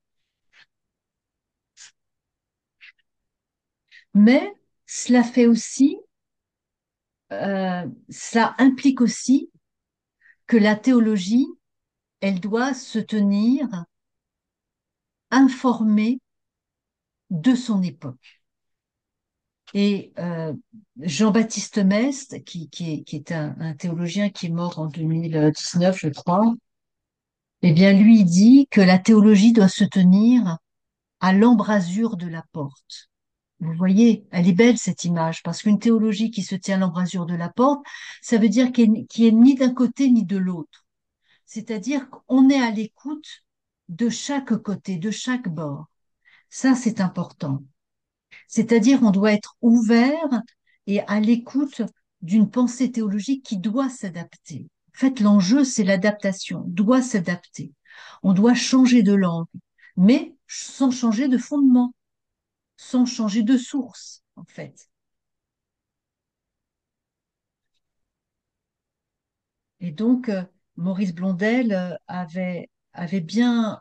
Mais cela fait aussi, euh, cela implique aussi que la théologie, elle doit se tenir informée de son époque. Et euh, Jean-Baptiste Mest, qui, qui est, qui est un, un théologien qui est mort en deux mille dix-neuf, je crois, eh bien, lui dit que la théologie doit se tenir à l'embrasure de la porte. Vous voyez, elle est belle cette image, parce qu'une théologie qui se tient à l'embrasure de la porte, ça veut dire qu'il n'est qu'il est ni d'un côté ni de l'autre. C'est-à-dire qu'on est à l'écoute de chaque côté, de chaque bord. Ça, c'est important. C'est-à-dire, on doit être ouvert et à l'écoute d'une pensée théologique qui doit s'adapter. En fait, l'enjeu, c'est l'adaptation, doit s'adapter. On doit changer de langue, mais sans changer de fondement, sans changer de source, en fait. Et donc, euh, Maurice Blondel euh, avait, avait bien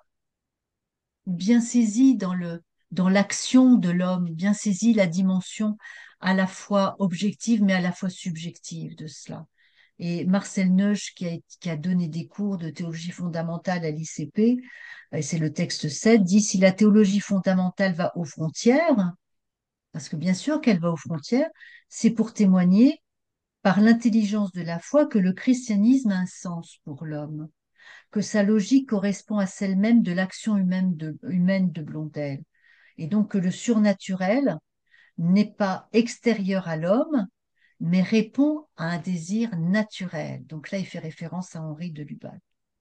bien saisi dans le, dans l'action de l'homme, bien saisi la dimension à la fois objective mais à la fois subjective de cela. Et Marcel Neusch, qui a, qui a donné des cours de théologie fondamentale à l'I C P, et c'est le texte sept, dit si la théologie fondamentale va aux frontières, parce que bien sûr qu'elle va aux frontières, c'est pour témoigner par l'intelligence de la foi que le christianisme a un sens pour l'homme, que sa logique correspond à celle même de l'action humaine de, humaine de Blondel. Et donc que le surnaturel n'est pas extérieur à l'homme, mais répond à un désir naturel. Donc là, il fait référence à Henri de Lubac.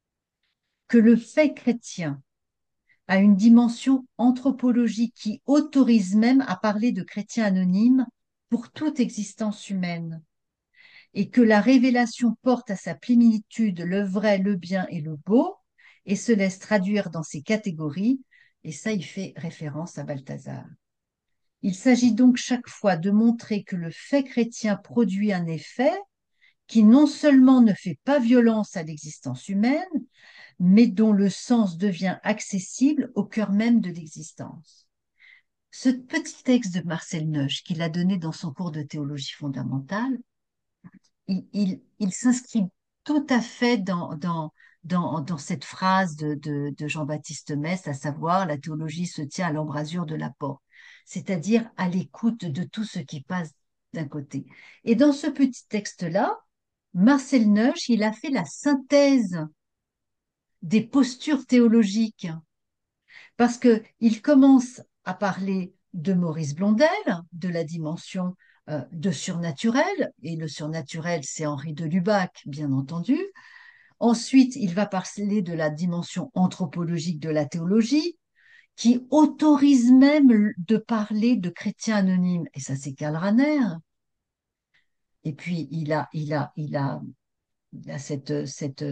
Que le fait chrétien a une dimension anthropologique qui autorise même à parler de chrétiens anonymes pour toute existence humaine, et que la révélation porte à sa plénitude le vrai, le bien et le beau, et se laisse traduire dans ces catégories, et ça, il fait référence à Balthazar. Il s'agit donc chaque fois de montrer que le fait chrétien produit un effet qui non seulement ne fait pas violence à l'existence humaine, mais dont le sens devient accessible au cœur même de l'existence. Ce petit texte de Marcel Neusch qu'il a donné dans son cours de théologie fondamentale, il, il, il s'inscrit tout à fait dans, dans, dans, dans cette phrase de, de, de Jean-Baptiste Mest, à savoir la théologie se tient à l'embrasure de la porte, c'est-à-dire à l'écoute de tout ce qui passe d'un côté. Et dans ce petit texte-là, Marcel Neusch, il a fait la synthèse des postures théologiques, parce qu'il commence à parler de Maurice Blondel, de la dimension euh, de surnaturel, et le surnaturel, c'est Henri de Lubac, bien entendu. Ensuite, il va parler de la dimension anthropologique de la théologie, qui autorise même de parler de chrétiens anonymes, et ça c'est Karl Rahner. Et puis, il a, il a, il a, il a cette, cette,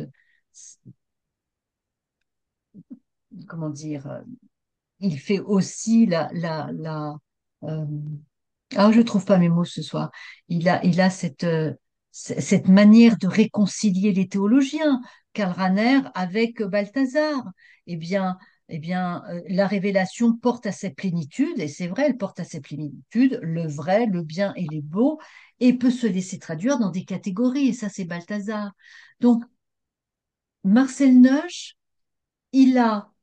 comment dire, il fait aussi la, la, la euh, ah, je trouve pas mes mots ce soir. Il a, il a cette, euh, cette manière de réconcilier les théologiens, Karl Rahner avec Balthazar. Eh bien, eh bien, euh, la révélation porte à sa plénitude, et c'est vrai, elle porte à sa plénitude le vrai, le bien et les beaux, et peut se laisser traduire dans des catégories, et ça, c'est Balthazar. Donc, Marcel Neusch, il a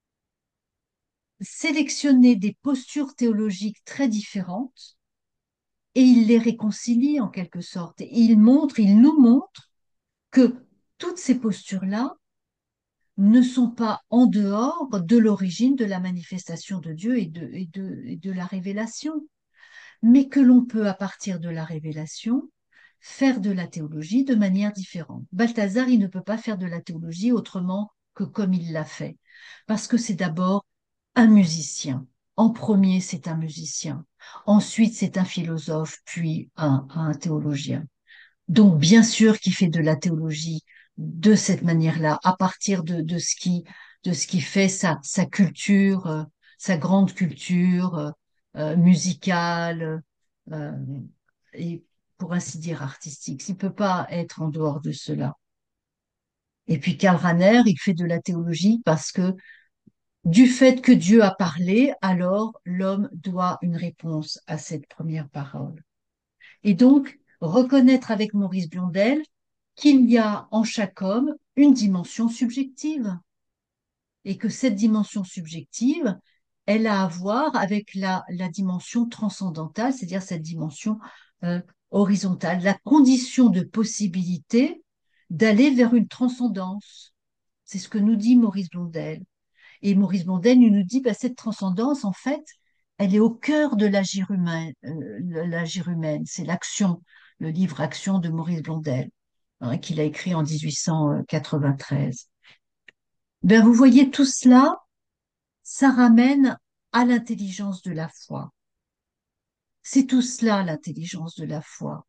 sélectionné des postures théologiques très différentes, et il les réconcilie en quelque sorte. Et il montre, il nous montre que toutes ces postures-là ne sont pas en dehors de l'origine de la manifestation de Dieu et de, et de, et de la révélation, mais que l'on peut, à partir de la révélation, faire de la théologie de manière différente. Balthazar, il ne peut pas faire de la théologie autrement que comme il l'a fait, parce que c'est d'abord un musicien. En premier, c'est un musicien. Ensuite, c'est un philosophe, puis un, un théologien. Donc, bien sûr qu'il fait de la théologie de cette manière-là, à partir de, de ce qui, de ce qui fait sa, sa culture, euh, sa grande culture euh, euh, musicale euh, et, pour ainsi dire, artistique. Il ne peut pas être en dehors de cela. Et puis, Karl Rahner, il fait de la théologie parce que du fait que Dieu a parlé, alors l'homme doit une réponse à cette première parole. Et donc, reconnaître avec Maurice Blondel qu'il y a en chaque homme une dimension subjective et que cette dimension subjective, elle a à voir avec la, la dimension transcendantale, c'est-à-dire cette dimension euh, horizontale, la condition de possibilité d'aller vers une transcendance. C'est ce que nous dit Maurice Blondel. Et Maurice Blondel nous dit, bah, cette transcendance, en fait, elle est au cœur de l'agir humain, euh, l'agir humaine. C'est l'action, le livre Action de Maurice Blondel, hein, qu'il a écrit en dix-huit cent quatre-vingt-treize. Ben, vous voyez, tout cela, ça ramène à l'intelligence de la foi. C'est tout cela, l'intelligence de la foi.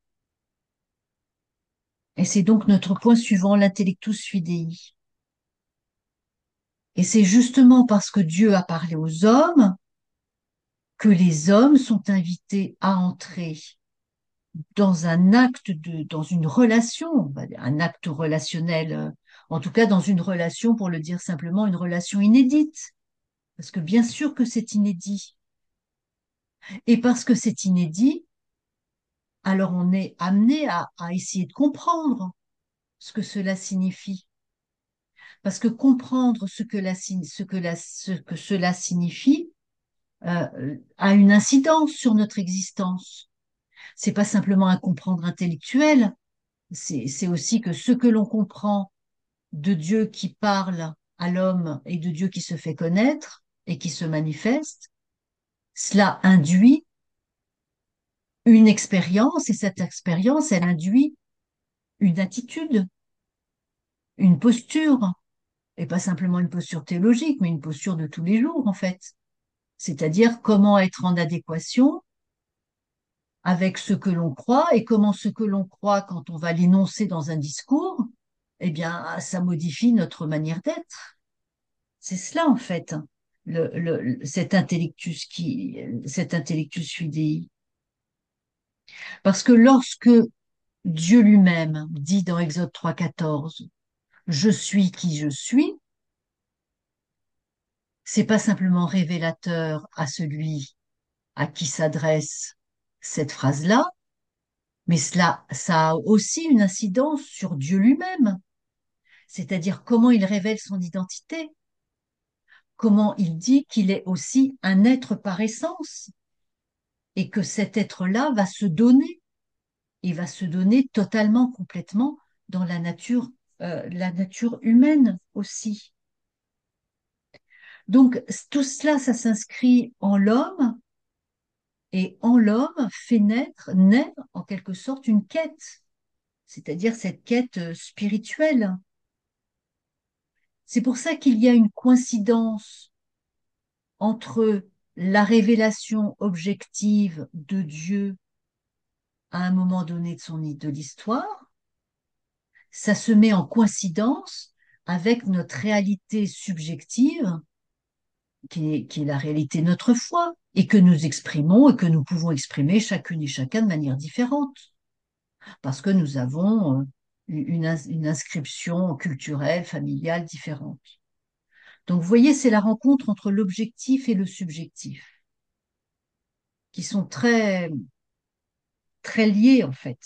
Et c'est donc notre point suivant, l'intellectus fidei. Et c'est justement parce que Dieu a parlé aux hommes que les hommes sont invités à entrer dans un acte de, dans une relation, on va dire, un acte relationnel, euh, en tout cas dans une relation, pour le dire simplement, une relation inédite. Parce que bien sûr que c'est inédit. Et parce que c'est inédit, alors on est amené à, à essayer de comprendre ce que cela signifie. Parce que comprendre ce que, la, ce que, la, ce que cela signifie euh, a une incidence sur notre existence. C'est pas simplement un comprendre intellectuel, c'est, c'est aussi que ce que l'on comprend de Dieu qui parle à l'homme et de Dieu qui se fait connaître et qui se manifeste, cela induit une expérience et cette expérience, elle induit une attitude, une posture, et pas simplement une posture théologique, mais une posture de tous les jours en fait. C'est-à-dire comment être en adéquation avec ce que l'on croit et comment ce que l'on croit quand on va l'énoncer dans un discours, eh bien, ça modifie notre manière d'être. C'est cela, en fait, le, le, cet intellectus qui, cet intellectus fidei. Parce que lorsque Dieu lui-même dit dans Exode trois, quatorze, je suis qui je suis, c'est pas simplement révélateur à celui à qui s'adresse cette phrase-là, mais cela, ça a aussi une incidence sur Dieu lui-même, c'est-à-dire comment il révèle son identité, comment il dit qu'il est aussi un être par essence, et que cet être-là va se donner, il va se donner totalement, complètement dans la nature, euh, la nature humaine aussi. Donc tout cela, ça s'inscrit en l'homme, et en l'homme fait naître, naît en quelque sorte une quête, c'est-à-dire cette quête spirituelle. C'est pour ça qu'il y a une coïncidence entre la révélation objective de Dieu à un moment donné de son de l'histoire, ça se met en coïncidence avec notre réalité subjective, qui est, qui est la réalité de notre foi, et que nous exprimons et que nous pouvons exprimer chacune et chacun de manière différente, parce que nous avons une, une inscription culturelle, familiale différente. Donc, vous voyez, c'est la rencontre entre l'objectif et le subjectif, qui sont très, très liés, en fait.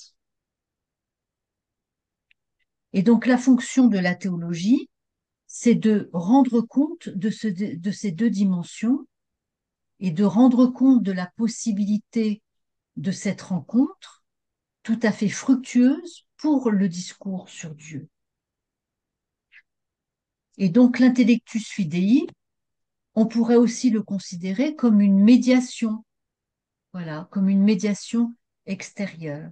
Et donc, la fonction de la théologie, c'est de rendre compte de, ce, de ces deux dimensions et de rendre compte de la possibilité de cette rencontre tout à fait fructueuse pour le discours sur Dieu. Et donc, l'intellectus fidei, on pourrait aussi le considérer comme une médiation, voilà, comme une médiation extérieure.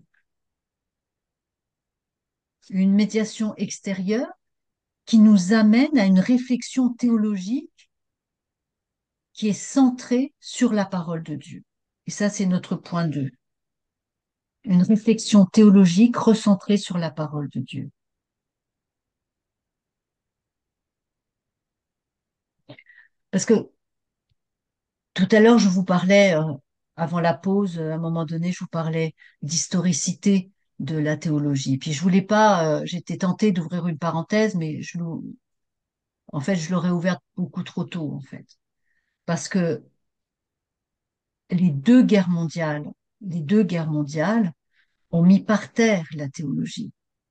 Une médiation extérieure qui nous amène à une réflexion théologique qui est centrée sur la parole de Dieu. Et ça, c'est notre point deux. Une réflexion théologique recentrée sur la parole de Dieu. Parce que tout à l'heure, je vous parlais, euh, avant la pause, à un moment donné, je vous parlais d'historicité de la théologie. Puis je voulais pas, euh, j'étais tentée d'ouvrir une parenthèse, mais je, l'ou- en fait, je l'aurais ouverte beaucoup trop tôt, en fait. Parce que les deux guerres mondiales, les deux guerres mondiales ont mis par terre la théologie.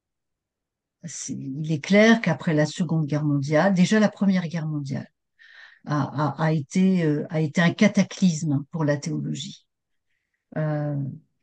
C'est- il est clair qu'après la Seconde Guerre mondiale, déjà la Première Guerre mondiale a, a, a été, euh, a été un cataclysme pour la théologie. Euh,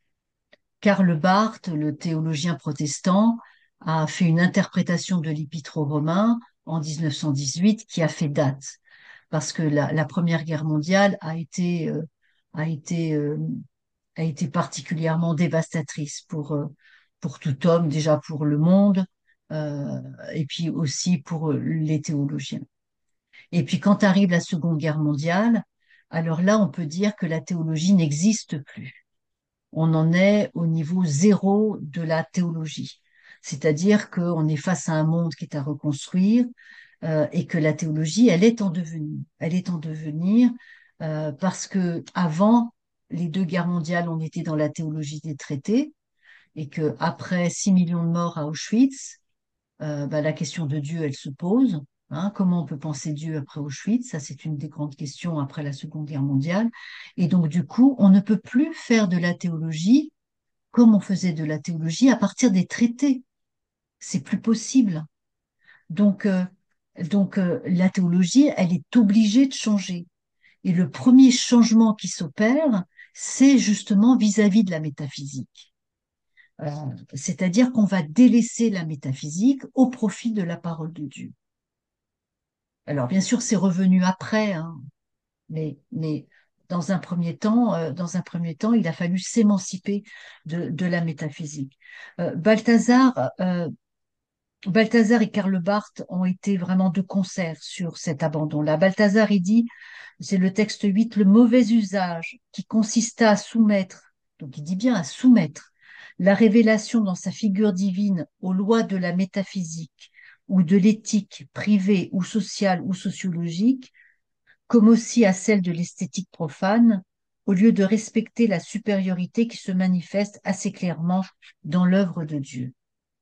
Karl Barth, le théologien protestant, a fait une interprétation de l'Épître aux Romains en mille neuf cent dix-huit qui a fait date, parce que la, la Première Guerre mondiale a été, euh, a été, euh, a été particulièrement dévastatrice pour, euh, pour tout homme, déjà pour le monde, euh, et puis aussi pour les théologiens. Et puis quand arrive la Seconde Guerre mondiale, alors là, on peut dire que la théologie n'existe plus. On en est au niveau zéro de la théologie. C'est-à-dire qu'on est face à un monde qui est à reconstruire euh, et que la théologie, elle est en devenir. Elle est en devenir euh, parce que avant les deux guerres mondiales, on était dans la théologie des traités et que après six millions de morts à Auschwitz, euh, bah, la question de Dieu, elle se pose. Hein, comment on peut penser Dieu après Auschwitz? Ça, c'est une des grandes questions après la Seconde Guerre mondiale. Et donc, du coup, on ne peut plus faire de la théologie comme on faisait de la théologie à partir des traités. C'est plus possible. Donc, euh, donc euh, la théologie, elle est obligée de changer. Et le premier changement qui s'opère, c'est justement vis-à-vis de la métaphysique. Euh, c'est-à-dire qu'on va délaisser la métaphysique au profit de la parole de Dieu. Alors, bien sûr, c'est revenu après, hein, mais, mais dans un premier temps, euh, dans un premier temps, il a fallu s'émanciper de, de la métaphysique. Euh, Balthazar, euh, Balthazar et Karl Barth ont été vraiment de concert sur cet abandon-là. Balthazar, il dit, c'est le texte huit, le mauvais usage qui consista à soumettre, donc il dit bien à soumettre, la révélation dans sa figure divine aux lois de la métaphysique ou de l'éthique privée ou sociale ou sociologique, comme aussi à celle de l'esthétique profane, au lieu de respecter la supériorité qui se manifeste assez clairement dans l'œuvre de Dieu.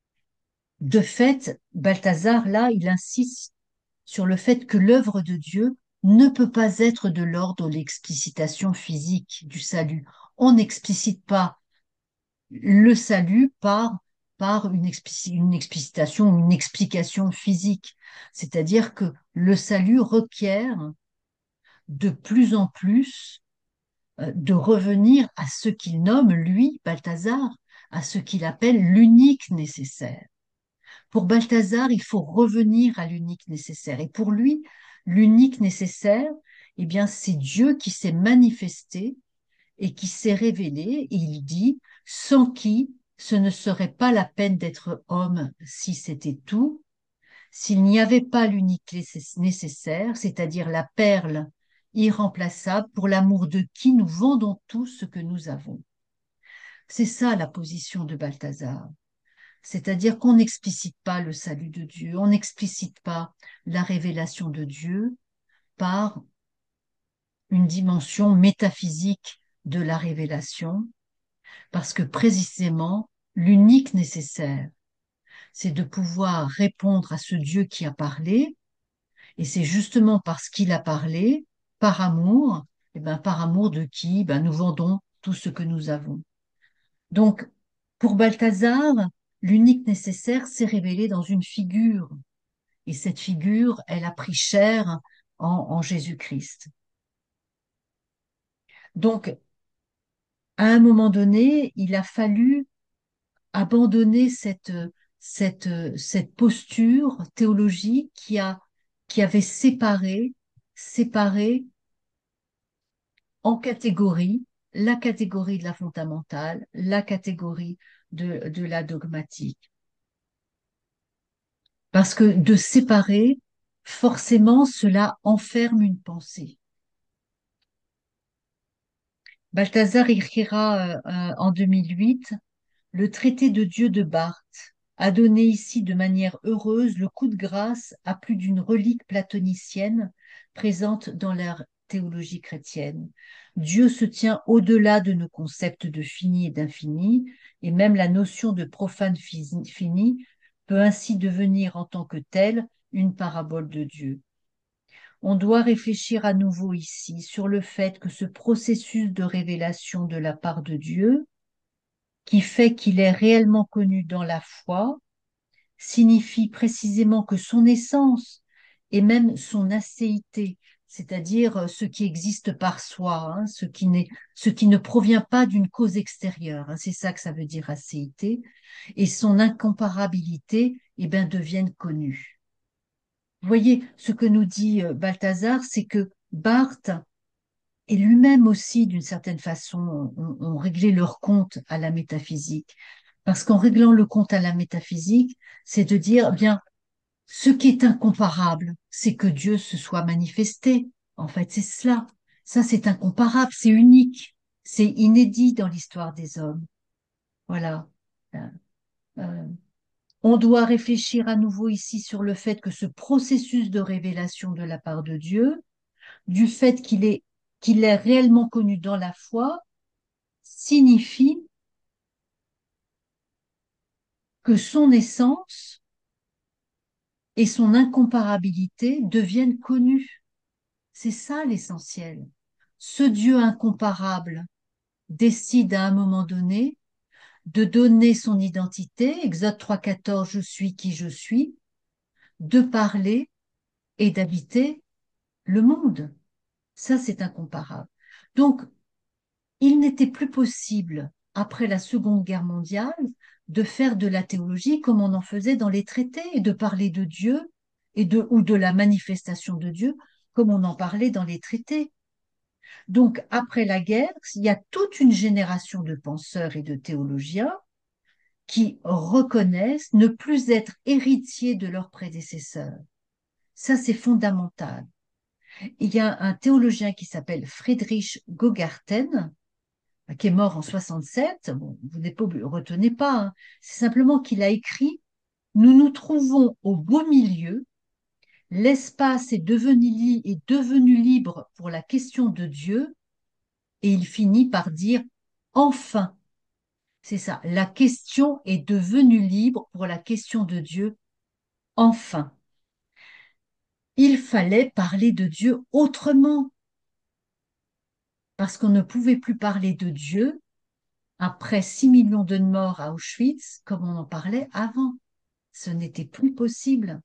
De fait, Balthazar, là, il insiste sur le fait que l'œuvre de Dieu ne peut pas être de l'ordre de l'explicitation physique du salut. On n'explicite pas le salut par, par une, explici- une explicitation ou une explication physique. C'est-à-dire que le salut requiert de plus en plus euh, de revenir à ce qu'il nomme, lui, Balthazar, à ce qu'il appelle l'unique nécessaire. Pour Balthazar, il faut revenir à l'unique nécessaire. Et pour lui, l'unique nécessaire, eh bien, c'est Dieu qui s'est manifesté et qui s'est révélé. Et il dit, sans qui ce ne serait pas la peine d'être homme si c'était tout, s'il n'y avait pas l'unique nécessaire, c'est-à-dire la perle irremplaçable pour l'amour de qui nous vendons tout ce que nous avons. C'est ça la position de Balthazar. C'est-à-dire qu'on n'explicite pas le salut de Dieu, on n'explicite pas la révélation de Dieu par une dimension métaphysique de la révélation, parce que précisément, l'unique nécessaire, c'est de pouvoir répondre à ce Dieu qui a parlé Et c'est justement parce qu'il a parlé, par amour, et ben, par amour de qui ben, nous vendons tout ce que nous avons. Donc, pour Balthazar, l'unique nécessaire s'est révélé dans une figure. Et cette figure, elle a pris chair en, en Jésus-Christ. Donc, à un moment donné, il a fallu abandonner cette, cette, cette posture théologique qui a, qui avait séparé, séparé en catégories, la catégorie de la fondamentale, la catégorie de, de la dogmatique. Parce que de séparer, forcément, cela enferme une pensée. Balthazar écrira euh, euh, en deux mille huit le traité de Dieu de Barth a donné ici de manière heureuse le coup de grâce à plus d'une relique platonicienne présente dans la théologie chrétienne. Dieu se tient au-delà de nos concepts de fini et d'infini, et même la notion de profane fini peut ainsi devenir en tant que telle une parabole de Dieu. On doit réfléchir à nouveau ici sur le fait que ce processus de révélation de la part de Dieu, qui fait qu'il est réellement connu dans la foi, signifie précisément que son essence et même son acéité, c'est-à-dire ce qui existe par soi, hein, ce, qui n'est, ce qui ne provient pas d'une cause extérieure, hein, c'est ça que ça veut dire acéité, et son incomparabilité eh ben, deviennent connues. Vous voyez, ce que nous dit Balthazar, c'est que Barth et lui-même aussi, d'une certaine façon, ont, ont réglé leur compte à la métaphysique. Parce qu'en réglant le compte à la métaphysique, c'est de dire, bien, ce qui est incomparable, c'est que Dieu se soit manifesté. En fait, c'est cela. Ça, c'est incomparable, c'est unique, c'est inédit dans l'histoire des hommes. Voilà. Euh, euh, on doit réfléchir à nouveau ici sur le fait que ce processus de révélation de la part de Dieu, du fait qu'il est, qu'il est réellement connu dans la foi, signifie que son essence et son incomparabilité deviennent connues. C'est ça l'essentiel. Ce Dieu incomparable décide à un moment donné de donner son identité, Exode trois quatorze, je suis qui je suis, de parler et d'habiter le monde. Ça, c'est incomparable. Donc, il n'était plus possible, après la Seconde Guerre mondiale, de faire de la théologie comme on en faisait dans les traités et de parler de Dieu et de, ou de la manifestation de Dieu comme on en parlait dans les traités. Donc, après la guerre, il y a toute une génération de penseurs et de théologiens qui reconnaissent ne plus être héritiers de leurs prédécesseurs. Ça, c'est fondamental. Il y a un théologien qui s'appelle Friedrich Gogarten, qui est mort en soixante-sept. Bon, vous ne retenez pas, hein. C'est simplement qu'il a écrit « Nous nous trouvons au beau milieu, l'espace est devenu, est devenu libre pour la question de Dieu, et il finit par dire « Enfin ». C'est ça, la question est devenue libre pour la question de Dieu, enfin. Il fallait parler de Dieu autrement, parce qu'on ne pouvait plus parler de Dieu après six millions de morts à Auschwitz, comme on en parlait avant. Ce n'était plus possible.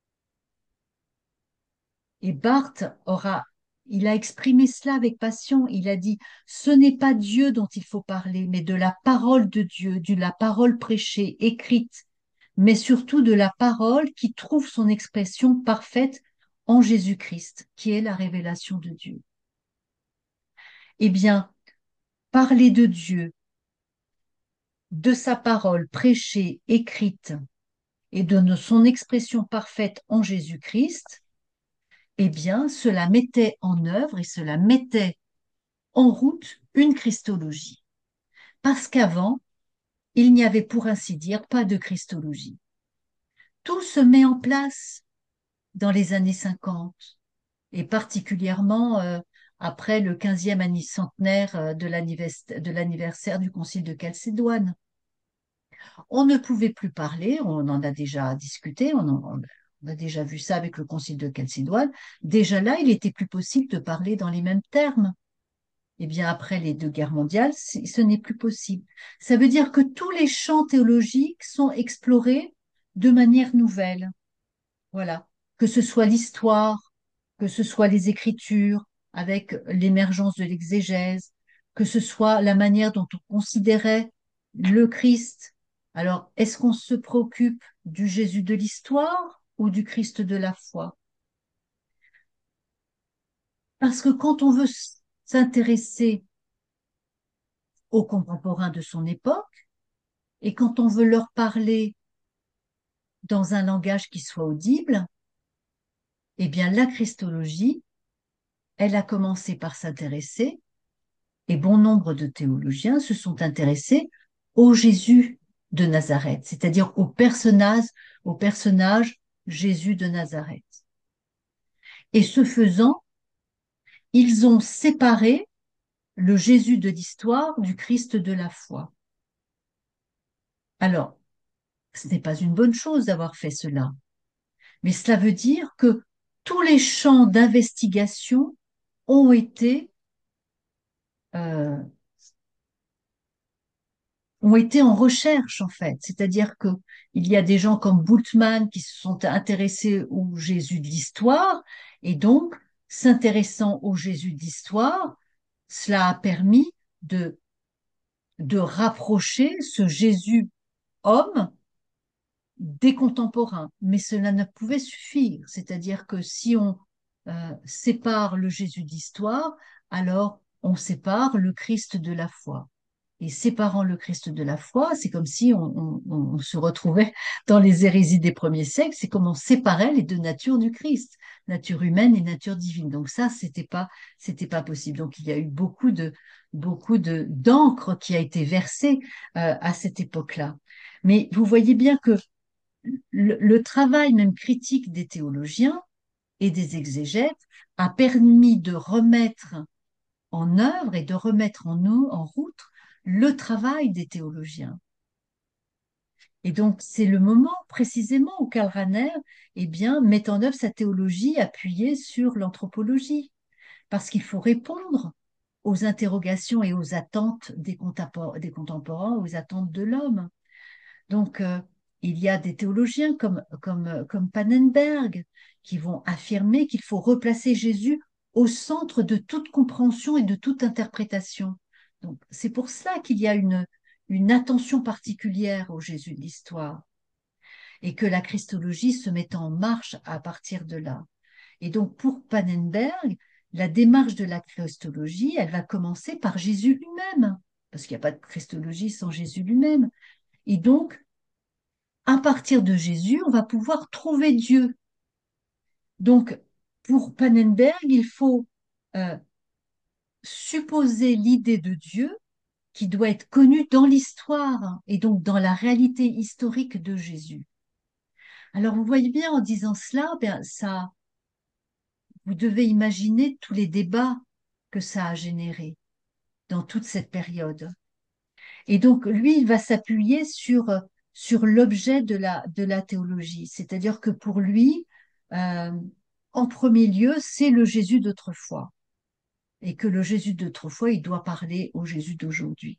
Et Barth aura, il a exprimé cela avec passion. Il a dit, ce n'est pas Dieu dont il faut parler, mais de la parole de Dieu, de la parole prêchée, écrite, mais surtout de la parole qui trouve son expression parfaite en Jésus-Christ, qui est la révélation de Dieu. Eh bien, parler de Dieu, de sa parole prêchée, écrite, et de son expression parfaite en Jésus-Christ, eh bien, cela mettait en œuvre et cela mettait en route une christologie. Parce qu'avant, il n'y avait pour ainsi dire pas de christologie. Tout se met en place dans les années cinquante, et particulièrement euh, après le quinzième annicentenaire de l'anniversaire du Concile de Chalcédoine. On ne pouvait plus parler, on en a déjà discuté, on, en, On a déjà vu ça avec le concile de Chalcédoine. Déjà là, il était plus possible de parler dans les mêmes termes. Eh bien, après les deux guerres mondiales, ce n'est plus possible. Ça veut dire que tous les champs théologiques sont explorés de manière nouvelle. Voilà. Que ce soit l'histoire, que ce soit les Écritures, avec l'émergence de l'exégèse, que ce soit la manière dont on considérait le Christ. Alors, est-ce qu'on se préoccupe du Jésus de l'histoire ou du Christ de la foi? Parce que quand on veut s'intéresser aux contemporains de son époque, et quand on veut leur parler dans un langage qui soit audible, eh bien, la christologie, elle a commencé par s'intéresser, et bon nombre de théologiens se sont intéressés au Jésus de Nazareth, c'est-à-dire au personnage, au personnage Jésus de Nazareth. Et ce faisant, ils ont séparé le Jésus de l'histoire du Christ de la foi. Alors, ce n'est pas une bonne chose d'avoir fait cela, mais cela veut dire que tous les champs d'investigation ont été, euh, ont été en recherche, en fait. C'est-à-dire que il y a des gens comme Bultmann qui se sont intéressés au Jésus de l'histoire, et donc, s'intéressant au Jésus de l'histoire, cela a permis de, de rapprocher ce Jésus homme des contemporains. Mais cela ne pouvait suffire. C'est-à-dire que si on euh, sépare le Jésus d'histoire, alors on sépare le Christ de la foi. Et séparant le Christ de la foi, c'est comme si on, on, on se retrouvait dans les hérésies des premiers siècles, c'est comme on séparait les deux natures du Christ, nature humaine et nature divine. Donc ça, c'était pas, c'était pas possible. Donc il y a eu beaucoup de, beaucoup de, d'encre qui a été versée euh, à cette époque-là. Mais vous voyez bien que le, le travail même critique des théologiens et des exégètes a permis de remettre en œuvre et de remettre en, nous, en route le travail des théologiens. Et donc, c'est le moment précisément où Karl Rahner eh bien, met en œuvre sa théologie appuyée sur l'anthropologie, parce qu'il faut répondre aux interrogations et aux attentes des, des contemporains, aux attentes de l'homme. Donc, euh, il y a des théologiens comme, comme, comme Pannenberg qui vont affirmer qu'il faut replacer Jésus au centre de toute compréhension et de toute interprétation. Donc, c'est pour ça qu'il y a une, une attention particulière au Jésus de l'histoire et que la christologie se met en marche à partir de là. Et donc, pour Pannenberg, la démarche de la christologie, elle va commencer par Jésus lui-même, parce qu'il n'y a pas de christologie sans Jésus lui-même. Et donc, à partir de Jésus, on va pouvoir trouver Dieu. Donc, pour Pannenberg, il faut euh, supposer l'idée de Dieu qui doit être connue dans l'histoire et donc dans la réalité historique de Jésus. Alors, vous voyez bien, en disant cela, ben, ça, vous devez imaginer tous les débats que ça a générés dans toute cette période. Et donc, lui, il va s'appuyer sur, sur l'objet de la, de la théologie. C'est-à-dire que pour lui, euh, en premier lieu, c'est le Jésus d'autrefois. Et que le Jésus d'autrefois, il doit parler au Jésus d'aujourd'hui.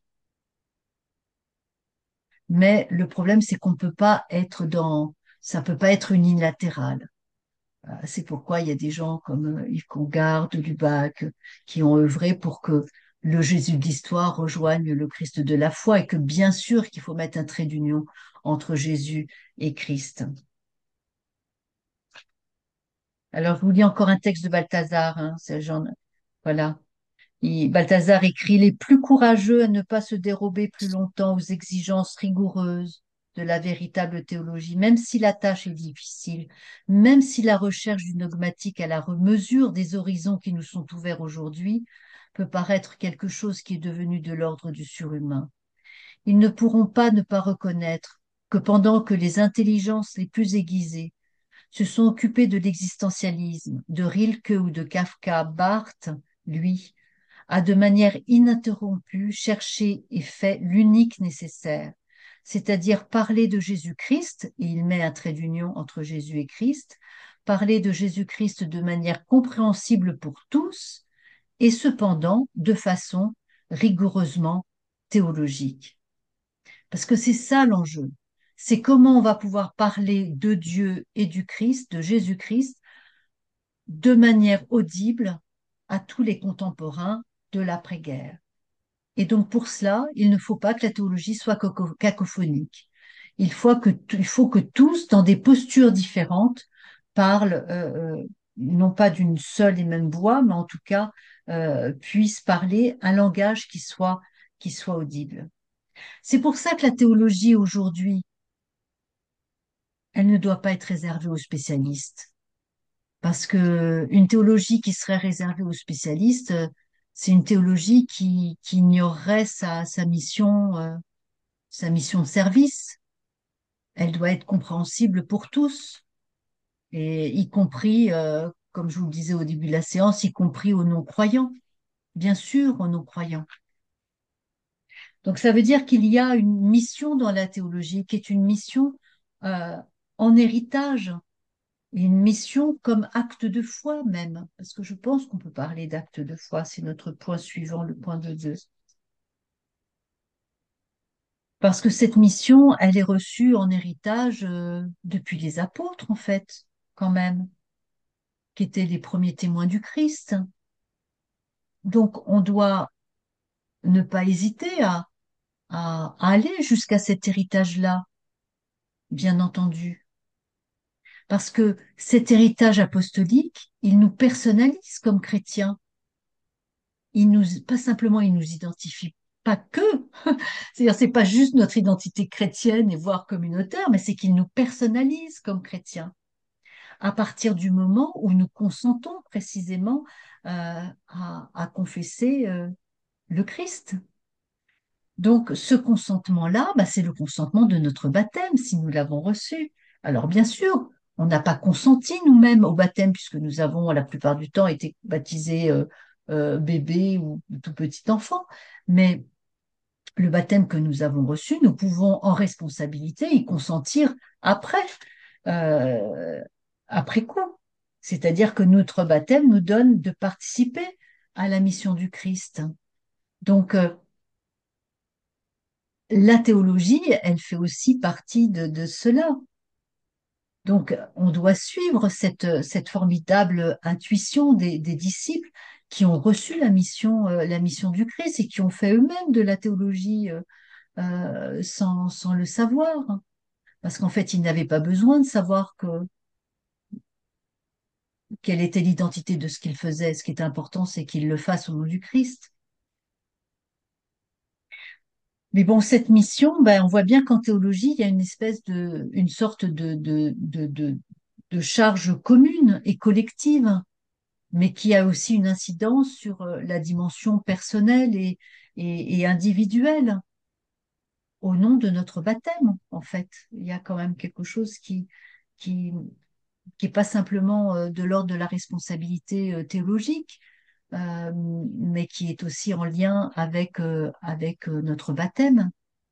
Mais le problème, c'est qu'on ne peut pas être dans... Ça ne peut pas être unilatéral. C'est pourquoi il y a des gens comme Yves Congar, de Lubac, qui ont œuvré pour que le Jésus de l'histoire rejoigne le Christ de la foi et que bien sûr qu'il faut mettre un trait d'union entre Jésus et Christ. Alors, je vous lis encore un texte de Balthazar. Hein, c'est genre, voilà. Et Balthazar écrit « Les plus courageux à ne pas se dérober plus longtemps aux exigences rigoureuses de la véritable théologie, même si la tâche est difficile, même si la recherche du dogmatique à la mesure des horizons qui nous sont ouverts aujourd'hui peut paraître quelque chose qui est devenu de l'ordre du surhumain. Ils ne pourront pas ne pas reconnaître que pendant que les intelligences les plus aiguisées se sont occupées de l'existentialisme, de Rilke ou de Kafka, Barthes, lui, a de manière ininterrompue cherché et fait l'unique nécessaire, c'est-à-dire parler de Jésus-Christ, et il met un trait d'union entre Jésus et Christ, parler de Jésus-Christ de manière compréhensible pour tous, et cependant de façon rigoureusement théologique. Parce que c'est ça l'enjeu. C'est comment on va pouvoir parler de Dieu et du Christ, de Jésus-Christ, de manière audible à tous les contemporains de l'après-guerre. Et donc pour cela, il ne faut pas que la théologie soit cacophonique. Il faut que, il faut que tous, dans des postures différentes, parlent euh, euh, non pas d'une seule et même voix, mais en tout cas euh, puissent parler un langage qui soit, qui soit audible. C'est pour ça que la théologie aujourd'hui, elle ne doit pas être réservée aux spécialistes. Parce que une théologie qui serait réservée aux spécialistes, euh, c'est une théologie qui, qui ignorerait sa, sa mission, euh, sa mission de service. Elle doit être compréhensible pour tous, et y compris, euh, comme je vous le disais au début de la séance, y compris aux non-croyants, bien sûr aux non-croyants. Donc ça veut dire qu'il y a une mission dans la théologie qui est une mission euh, en héritage, une mission comme acte de foi même, parce que je pense qu'on peut parler d'acte de foi, c'est notre point suivant, le point de deux. Parce que cette mission, elle est reçue en héritage euh, depuis les apôtres, en fait, quand même, qui étaient les premiers témoins du Christ. Donc, on doit ne pas hésiter à, à, à aller jusqu'à cet héritage-là, bien entendu. Parce que cet héritage apostolique, il nous personnalise comme chrétiens. Il nous, pas simplement, il nous identifie pas que, c'est-à-dire c'est pas juste notre identité chrétienne et voire communautaire, mais c'est qu'il nous personnalise comme chrétiens à partir du moment où nous consentons précisément euh, à, à confesser euh, le Christ. Donc ce consentement-là, bah, c'est le consentement de notre baptême si nous l'avons reçu. Alors bien sûr, on n'a pas consenti nous-mêmes au baptême puisque nous avons la plupart du temps été baptisés euh, euh, bébés ou tout petit enfant, mais le baptême que nous avons reçu, nous pouvons en responsabilité y consentir après, euh, après coup. C'est-à-dire que notre baptême nous donne de participer à la mission du Christ. Donc, euh, la théologie, elle fait aussi partie de, de cela. Donc, on doit suivre cette, cette formidable intuition des, des disciples qui ont reçu la mission, euh, la mission du Christ et qui ont fait eux-mêmes de la théologie euh, euh, sans, sans le savoir. Parce qu'en fait, ils n'avaient pas besoin de savoir que, quelle était l'identité de ce qu'ils faisaient. Ce qui est important, c'est qu'ils le fassent au nom du Christ. Mais bon, cette mission, ben, on voit bien qu'en théologie, il y a une espèce de, une sorte de, de, de, de, de charge commune et collective, mais qui a aussi une incidence sur euh, la dimension personnelle et, et, et individuelle au nom de notre baptême, en fait. Il y a quand même quelque chose qui, qui, qui est pas simplement euh, de l'ordre de la responsabilité euh, théologique, euh, mais qui est aussi en lien avec, euh, avec euh, notre baptême.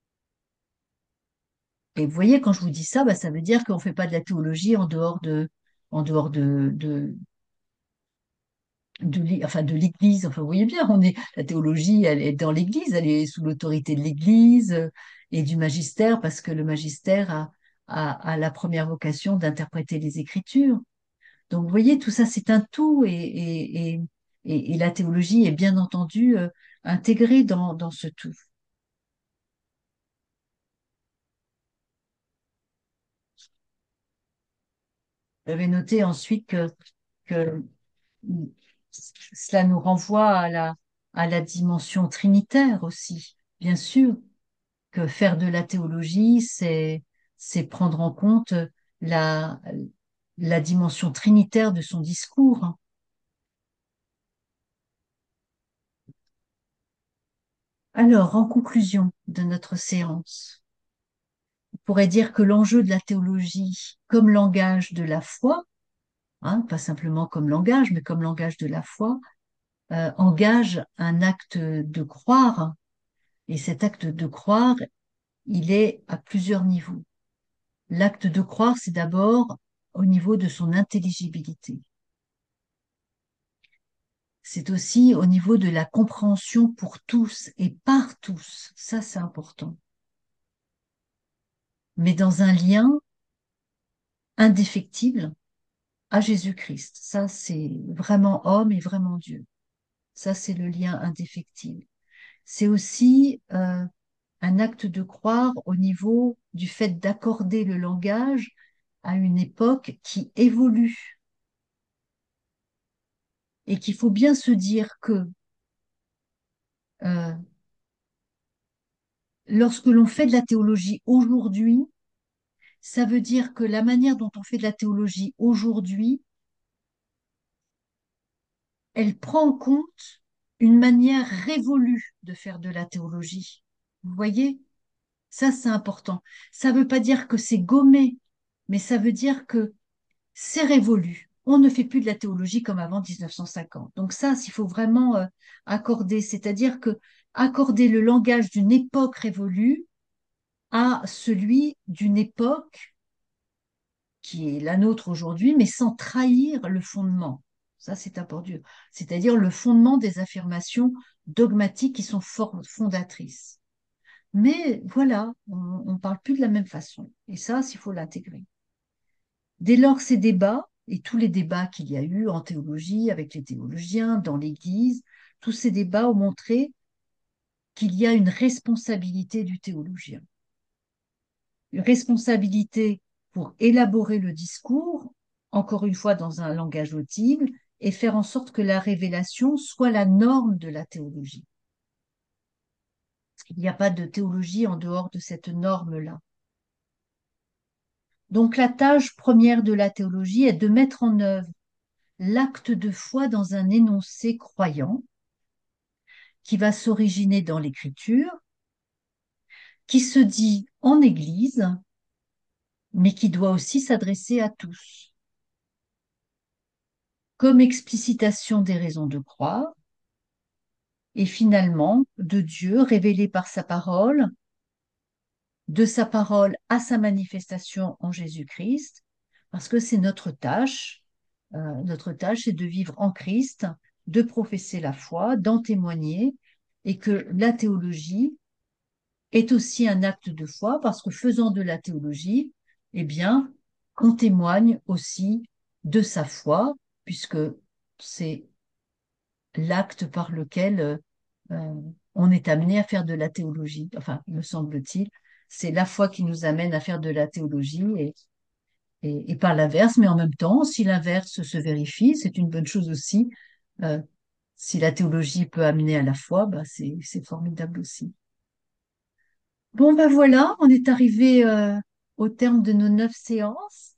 Et vous voyez, quand je vous dis ça, bah, ça veut dire qu'on ne fait pas de la théologie en dehors de, en dehors de, de, de, l'É- enfin, de l'Église. Enfin, vous voyez bien, on est, la théologie, elle est dans l'Église, elle est sous l'autorité de l'Église euh, et du magistère, parce que le magistère a, a, a la première vocation d'interpréter les Écritures. Donc, vous voyez, tout ça, c'est un tout et, et, et, et- et la théologie est bien entendu euh, intégrée dans, dans ce tout. J'avais noté ensuite que, que cela nous renvoie à la, à la dimension trinitaire aussi. Bien sûr que faire de la théologie, c'est, c'est prendre en compte la, la dimension trinitaire de son discours. Alors, en conclusion de notre séance, on pourrait dire que l'enjeu de la théologie comme langage de la foi, hein, pas simplement comme langage, mais comme langage de la foi, euh, engage un acte de croire. Et cet acte de croire il est à plusieurs niveaux. L'acte de croire, c'est d'abord au niveau de son intelligibilité. C'est aussi au niveau de la compréhension pour tous et par tous. Ça, c'est important. Mais dans un lien indéfectible à Jésus-Christ. Ça, c'est vraiment homme et vraiment Dieu. Ça, c'est le lien indéfectible. C'est aussi euh, un acte de croire au niveau du fait d'accorder le langage à une époque qui évolue et qu'il faut bien se dire que euh, lorsque l'on fait de la théologie aujourd'hui, ça veut dire que la manière dont on fait de la théologie aujourd'hui, elle prend en compte une manière révolue de faire de la théologie. Vous voyez? Ça, c'est important. Ça ne veut pas dire que c'est gommé, mais ça veut dire que c'est révolu. On ne fait plus de la théologie comme avant mille neuf cent cinquante. Donc ça, il faut vraiment euh, accorder, c'est-à-dire que accorder le langage d'une époque révolue à celui d'une époque qui est la nôtre aujourd'hui, mais sans trahir le fondement. Ça, c'est important. C'est-à-dire le fondement des affirmations dogmatiques qui sont fondatrices. Mais voilà, on ne parle plus de la même façon. Et ça, il faut l'intégrer. Dès lors, ces débats, et tous les débats qu'il y a eu en théologie, avec les théologiens, dans l'Église, tous ces débats ont montré qu'il y a une responsabilité du théologien. Une responsabilité pour élaborer le discours, encore une fois dans un langage audible, et faire en sorte que la révélation soit la norme de la théologie. Il n'y a pas de théologie en dehors de cette norme-là. Donc la tâche première de la théologie est de mettre en œuvre l'acte de foi dans un énoncé croyant qui va s'originer dans l'écriture, qui se dit en Église, mais qui doit aussi s'adresser à tous, comme explicitation des raisons de croire, et finalement de Dieu révélé par sa parole, de sa parole à sa manifestation en Jésus-Christ, parce que c'est notre tâche. Euh, notre tâche, c'est de vivre en Christ, de professer la foi, d'en témoigner, et que la théologie est aussi un acte de foi, parce que faisant de la théologie, eh bien, on témoigne aussi de sa foi, puisque c'est l'acte par lequel euh, on est amené à faire de la théologie. Enfin, me semble-t-il, c'est la foi qui nous amène à faire de la théologie et, et, et pas l'inverse, mais en même temps, si l'inverse se vérifie, c'est une bonne chose aussi. Euh, si la théologie peut amener à la foi, bah c'est, c'est formidable aussi. Bon, ben voilà, on est arrivé euh, au terme de nos neuf séances.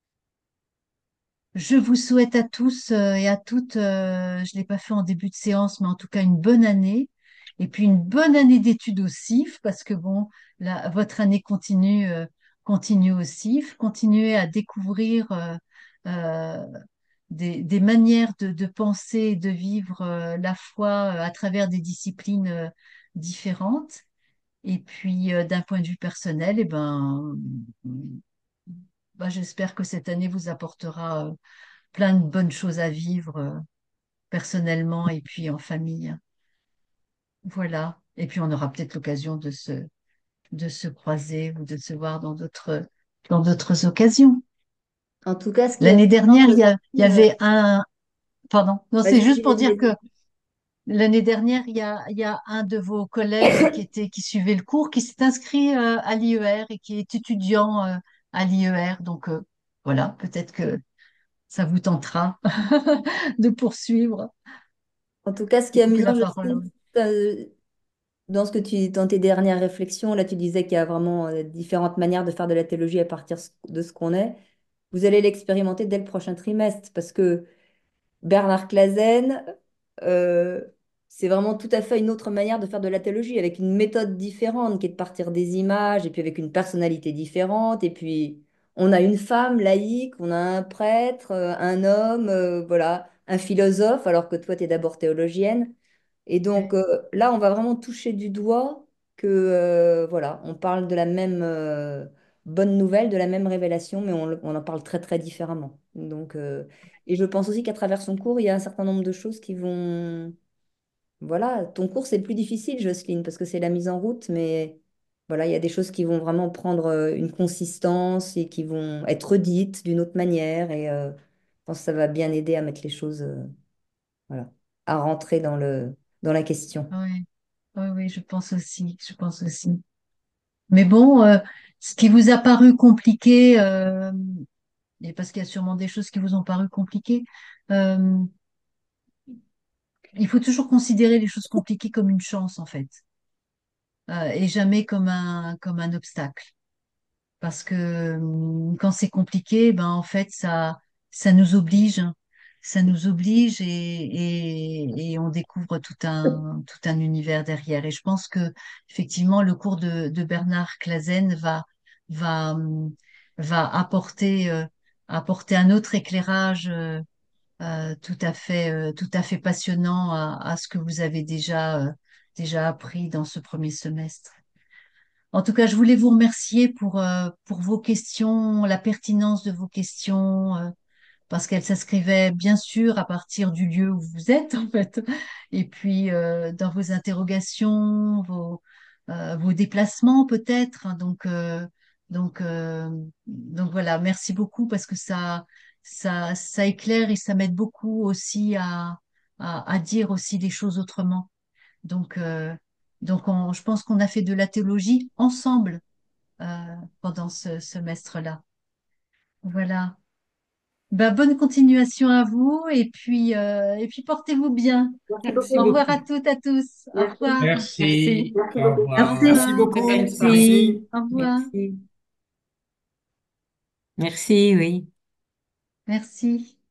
Je vous souhaite à tous euh, et à toutes, euh, je ne l'ai pas fait en début de séance, mais en tout cas une bonne année. Et puis une bonne année d'études au C I F, parce que bon, la- votre année continue, euh, continue au C I F. Continuez à découvrir euh, euh, des, des manières de, de penser et de vivre euh, la foi euh, à travers des disciplines euh, différentes. Et puis, euh, d'un point de vue personnel, eh ben, bah, j'espère que cette année vous apportera euh, plein de bonnes choses à vivre euh, personnellement et puis en famille. Voilà. Et puis, on aura peut-être l'occasion de se, de se croiser ou de se voir dans d'autres, dans d'autres occasions. En tout cas, ce qui est L'année amusant dernière, il y a- il y aussi, euh, avait un, pardon, non, c'est vas-y, juste vas-y, pour vas-y, dire que vas-y. l'année dernière, il y a, il y a un de vos collègues qui était, qui suivait le cours, qui s'est inscrit euh, à l'I E R et qui est étudiant euh, à l'I E R. Donc, euh, voilà, peut-être que ça vous tentera de poursuivre. En tout cas, ce qui est Donc, la amusant, parole. Jocelyne, euh, dans ce que tu, dans tes dernières réflexions, là, tu disais qu'il y a vraiment euh, différentes manières de faire de la théologie à partir de ce qu'on est. Vous allez l'expérimenter dès le prochain trimestre parce que Bernard Clasen, euh, c'est vraiment tout à fait une autre manière de faire de la théologie, avec une méthode différente qui est de partir des images, et puis avec une personnalité différente. Et puis, on a une femme laïque, on a un prêtre, euh, un homme, euh, voilà, un philosophe, alors que toi, tu es d'abord théologienne. Et donc, Ouais. euh, là, on va vraiment toucher du doigt que euh, voilà, on parle de la même euh, bonne nouvelle, de la même révélation, mais on, le- on en parle très très différemment. Donc, euh, et je pense aussi qu'à travers son cours, il y a un certain nombre de choses qui vont... Voilà, ton cours, c'est le plus difficile, Jocelyne, parce que c'est la mise en route, mais voilà, il y a des choses qui vont vraiment prendre euh, une consistance et qui vont être dites d'une autre manière. Et euh, je pense que ça va bien aider à mettre les choses, euh, voilà, à rentrer dans le, dans la question. Oui, oui, oui, je pense aussi, je pense aussi. Mais bon, euh, ce qui vous a paru compliqué, euh, et parce qu'il y a sûrement des choses qui vous ont paru compliquées, euh, il faut toujours considérer les choses compliquées comme une chance, en fait, euh, et jamais comme un, comme un obstacle. Parce que hum, quand c'est compliqué, ben en fait ça ça nous oblige, hein. Ça nous oblige et, et, et on découvre tout un tout un univers derrière. Et je pense que effectivement le cours de, de Bernard Clasen va va hum, va apporter euh, apporter un autre éclairage euh, euh, tout à fait euh, tout à fait passionnant à, à ce que vous avez déjà euh, déjà appris dans ce premier semestre. En tout cas, je voulais vous remercier pour, euh, pour vos questions, la pertinence de vos questions, euh, parce qu'elles s'inscrivaient bien sûr à partir du lieu où vous êtes, en fait, et puis euh, dans vos interrogations, vos, euh, vos déplacements peut-être. Hein. Donc, euh, donc, euh, donc voilà, merci beaucoup parce que ça, ça, ça éclaire et ça m'aide beaucoup aussi à, à, à dire aussi les choses autrement. Donc, euh, donc on- je pense qu'on a fait de la théologie ensemble euh, pendant ce semestre-là. Voilà. Ben, bonne continuation à vous et puis, euh, et puis portez-vous bien. Merci Merci Au beaucoup. revoir à beaucoup. toutes, à tous. Au Merci. revoir. Merci. Merci Au beaucoup. Au revoir. Merci revoir. Très belle beaucoup. soirée. Merci. Au revoir. Merci. Merci, oui. Merci.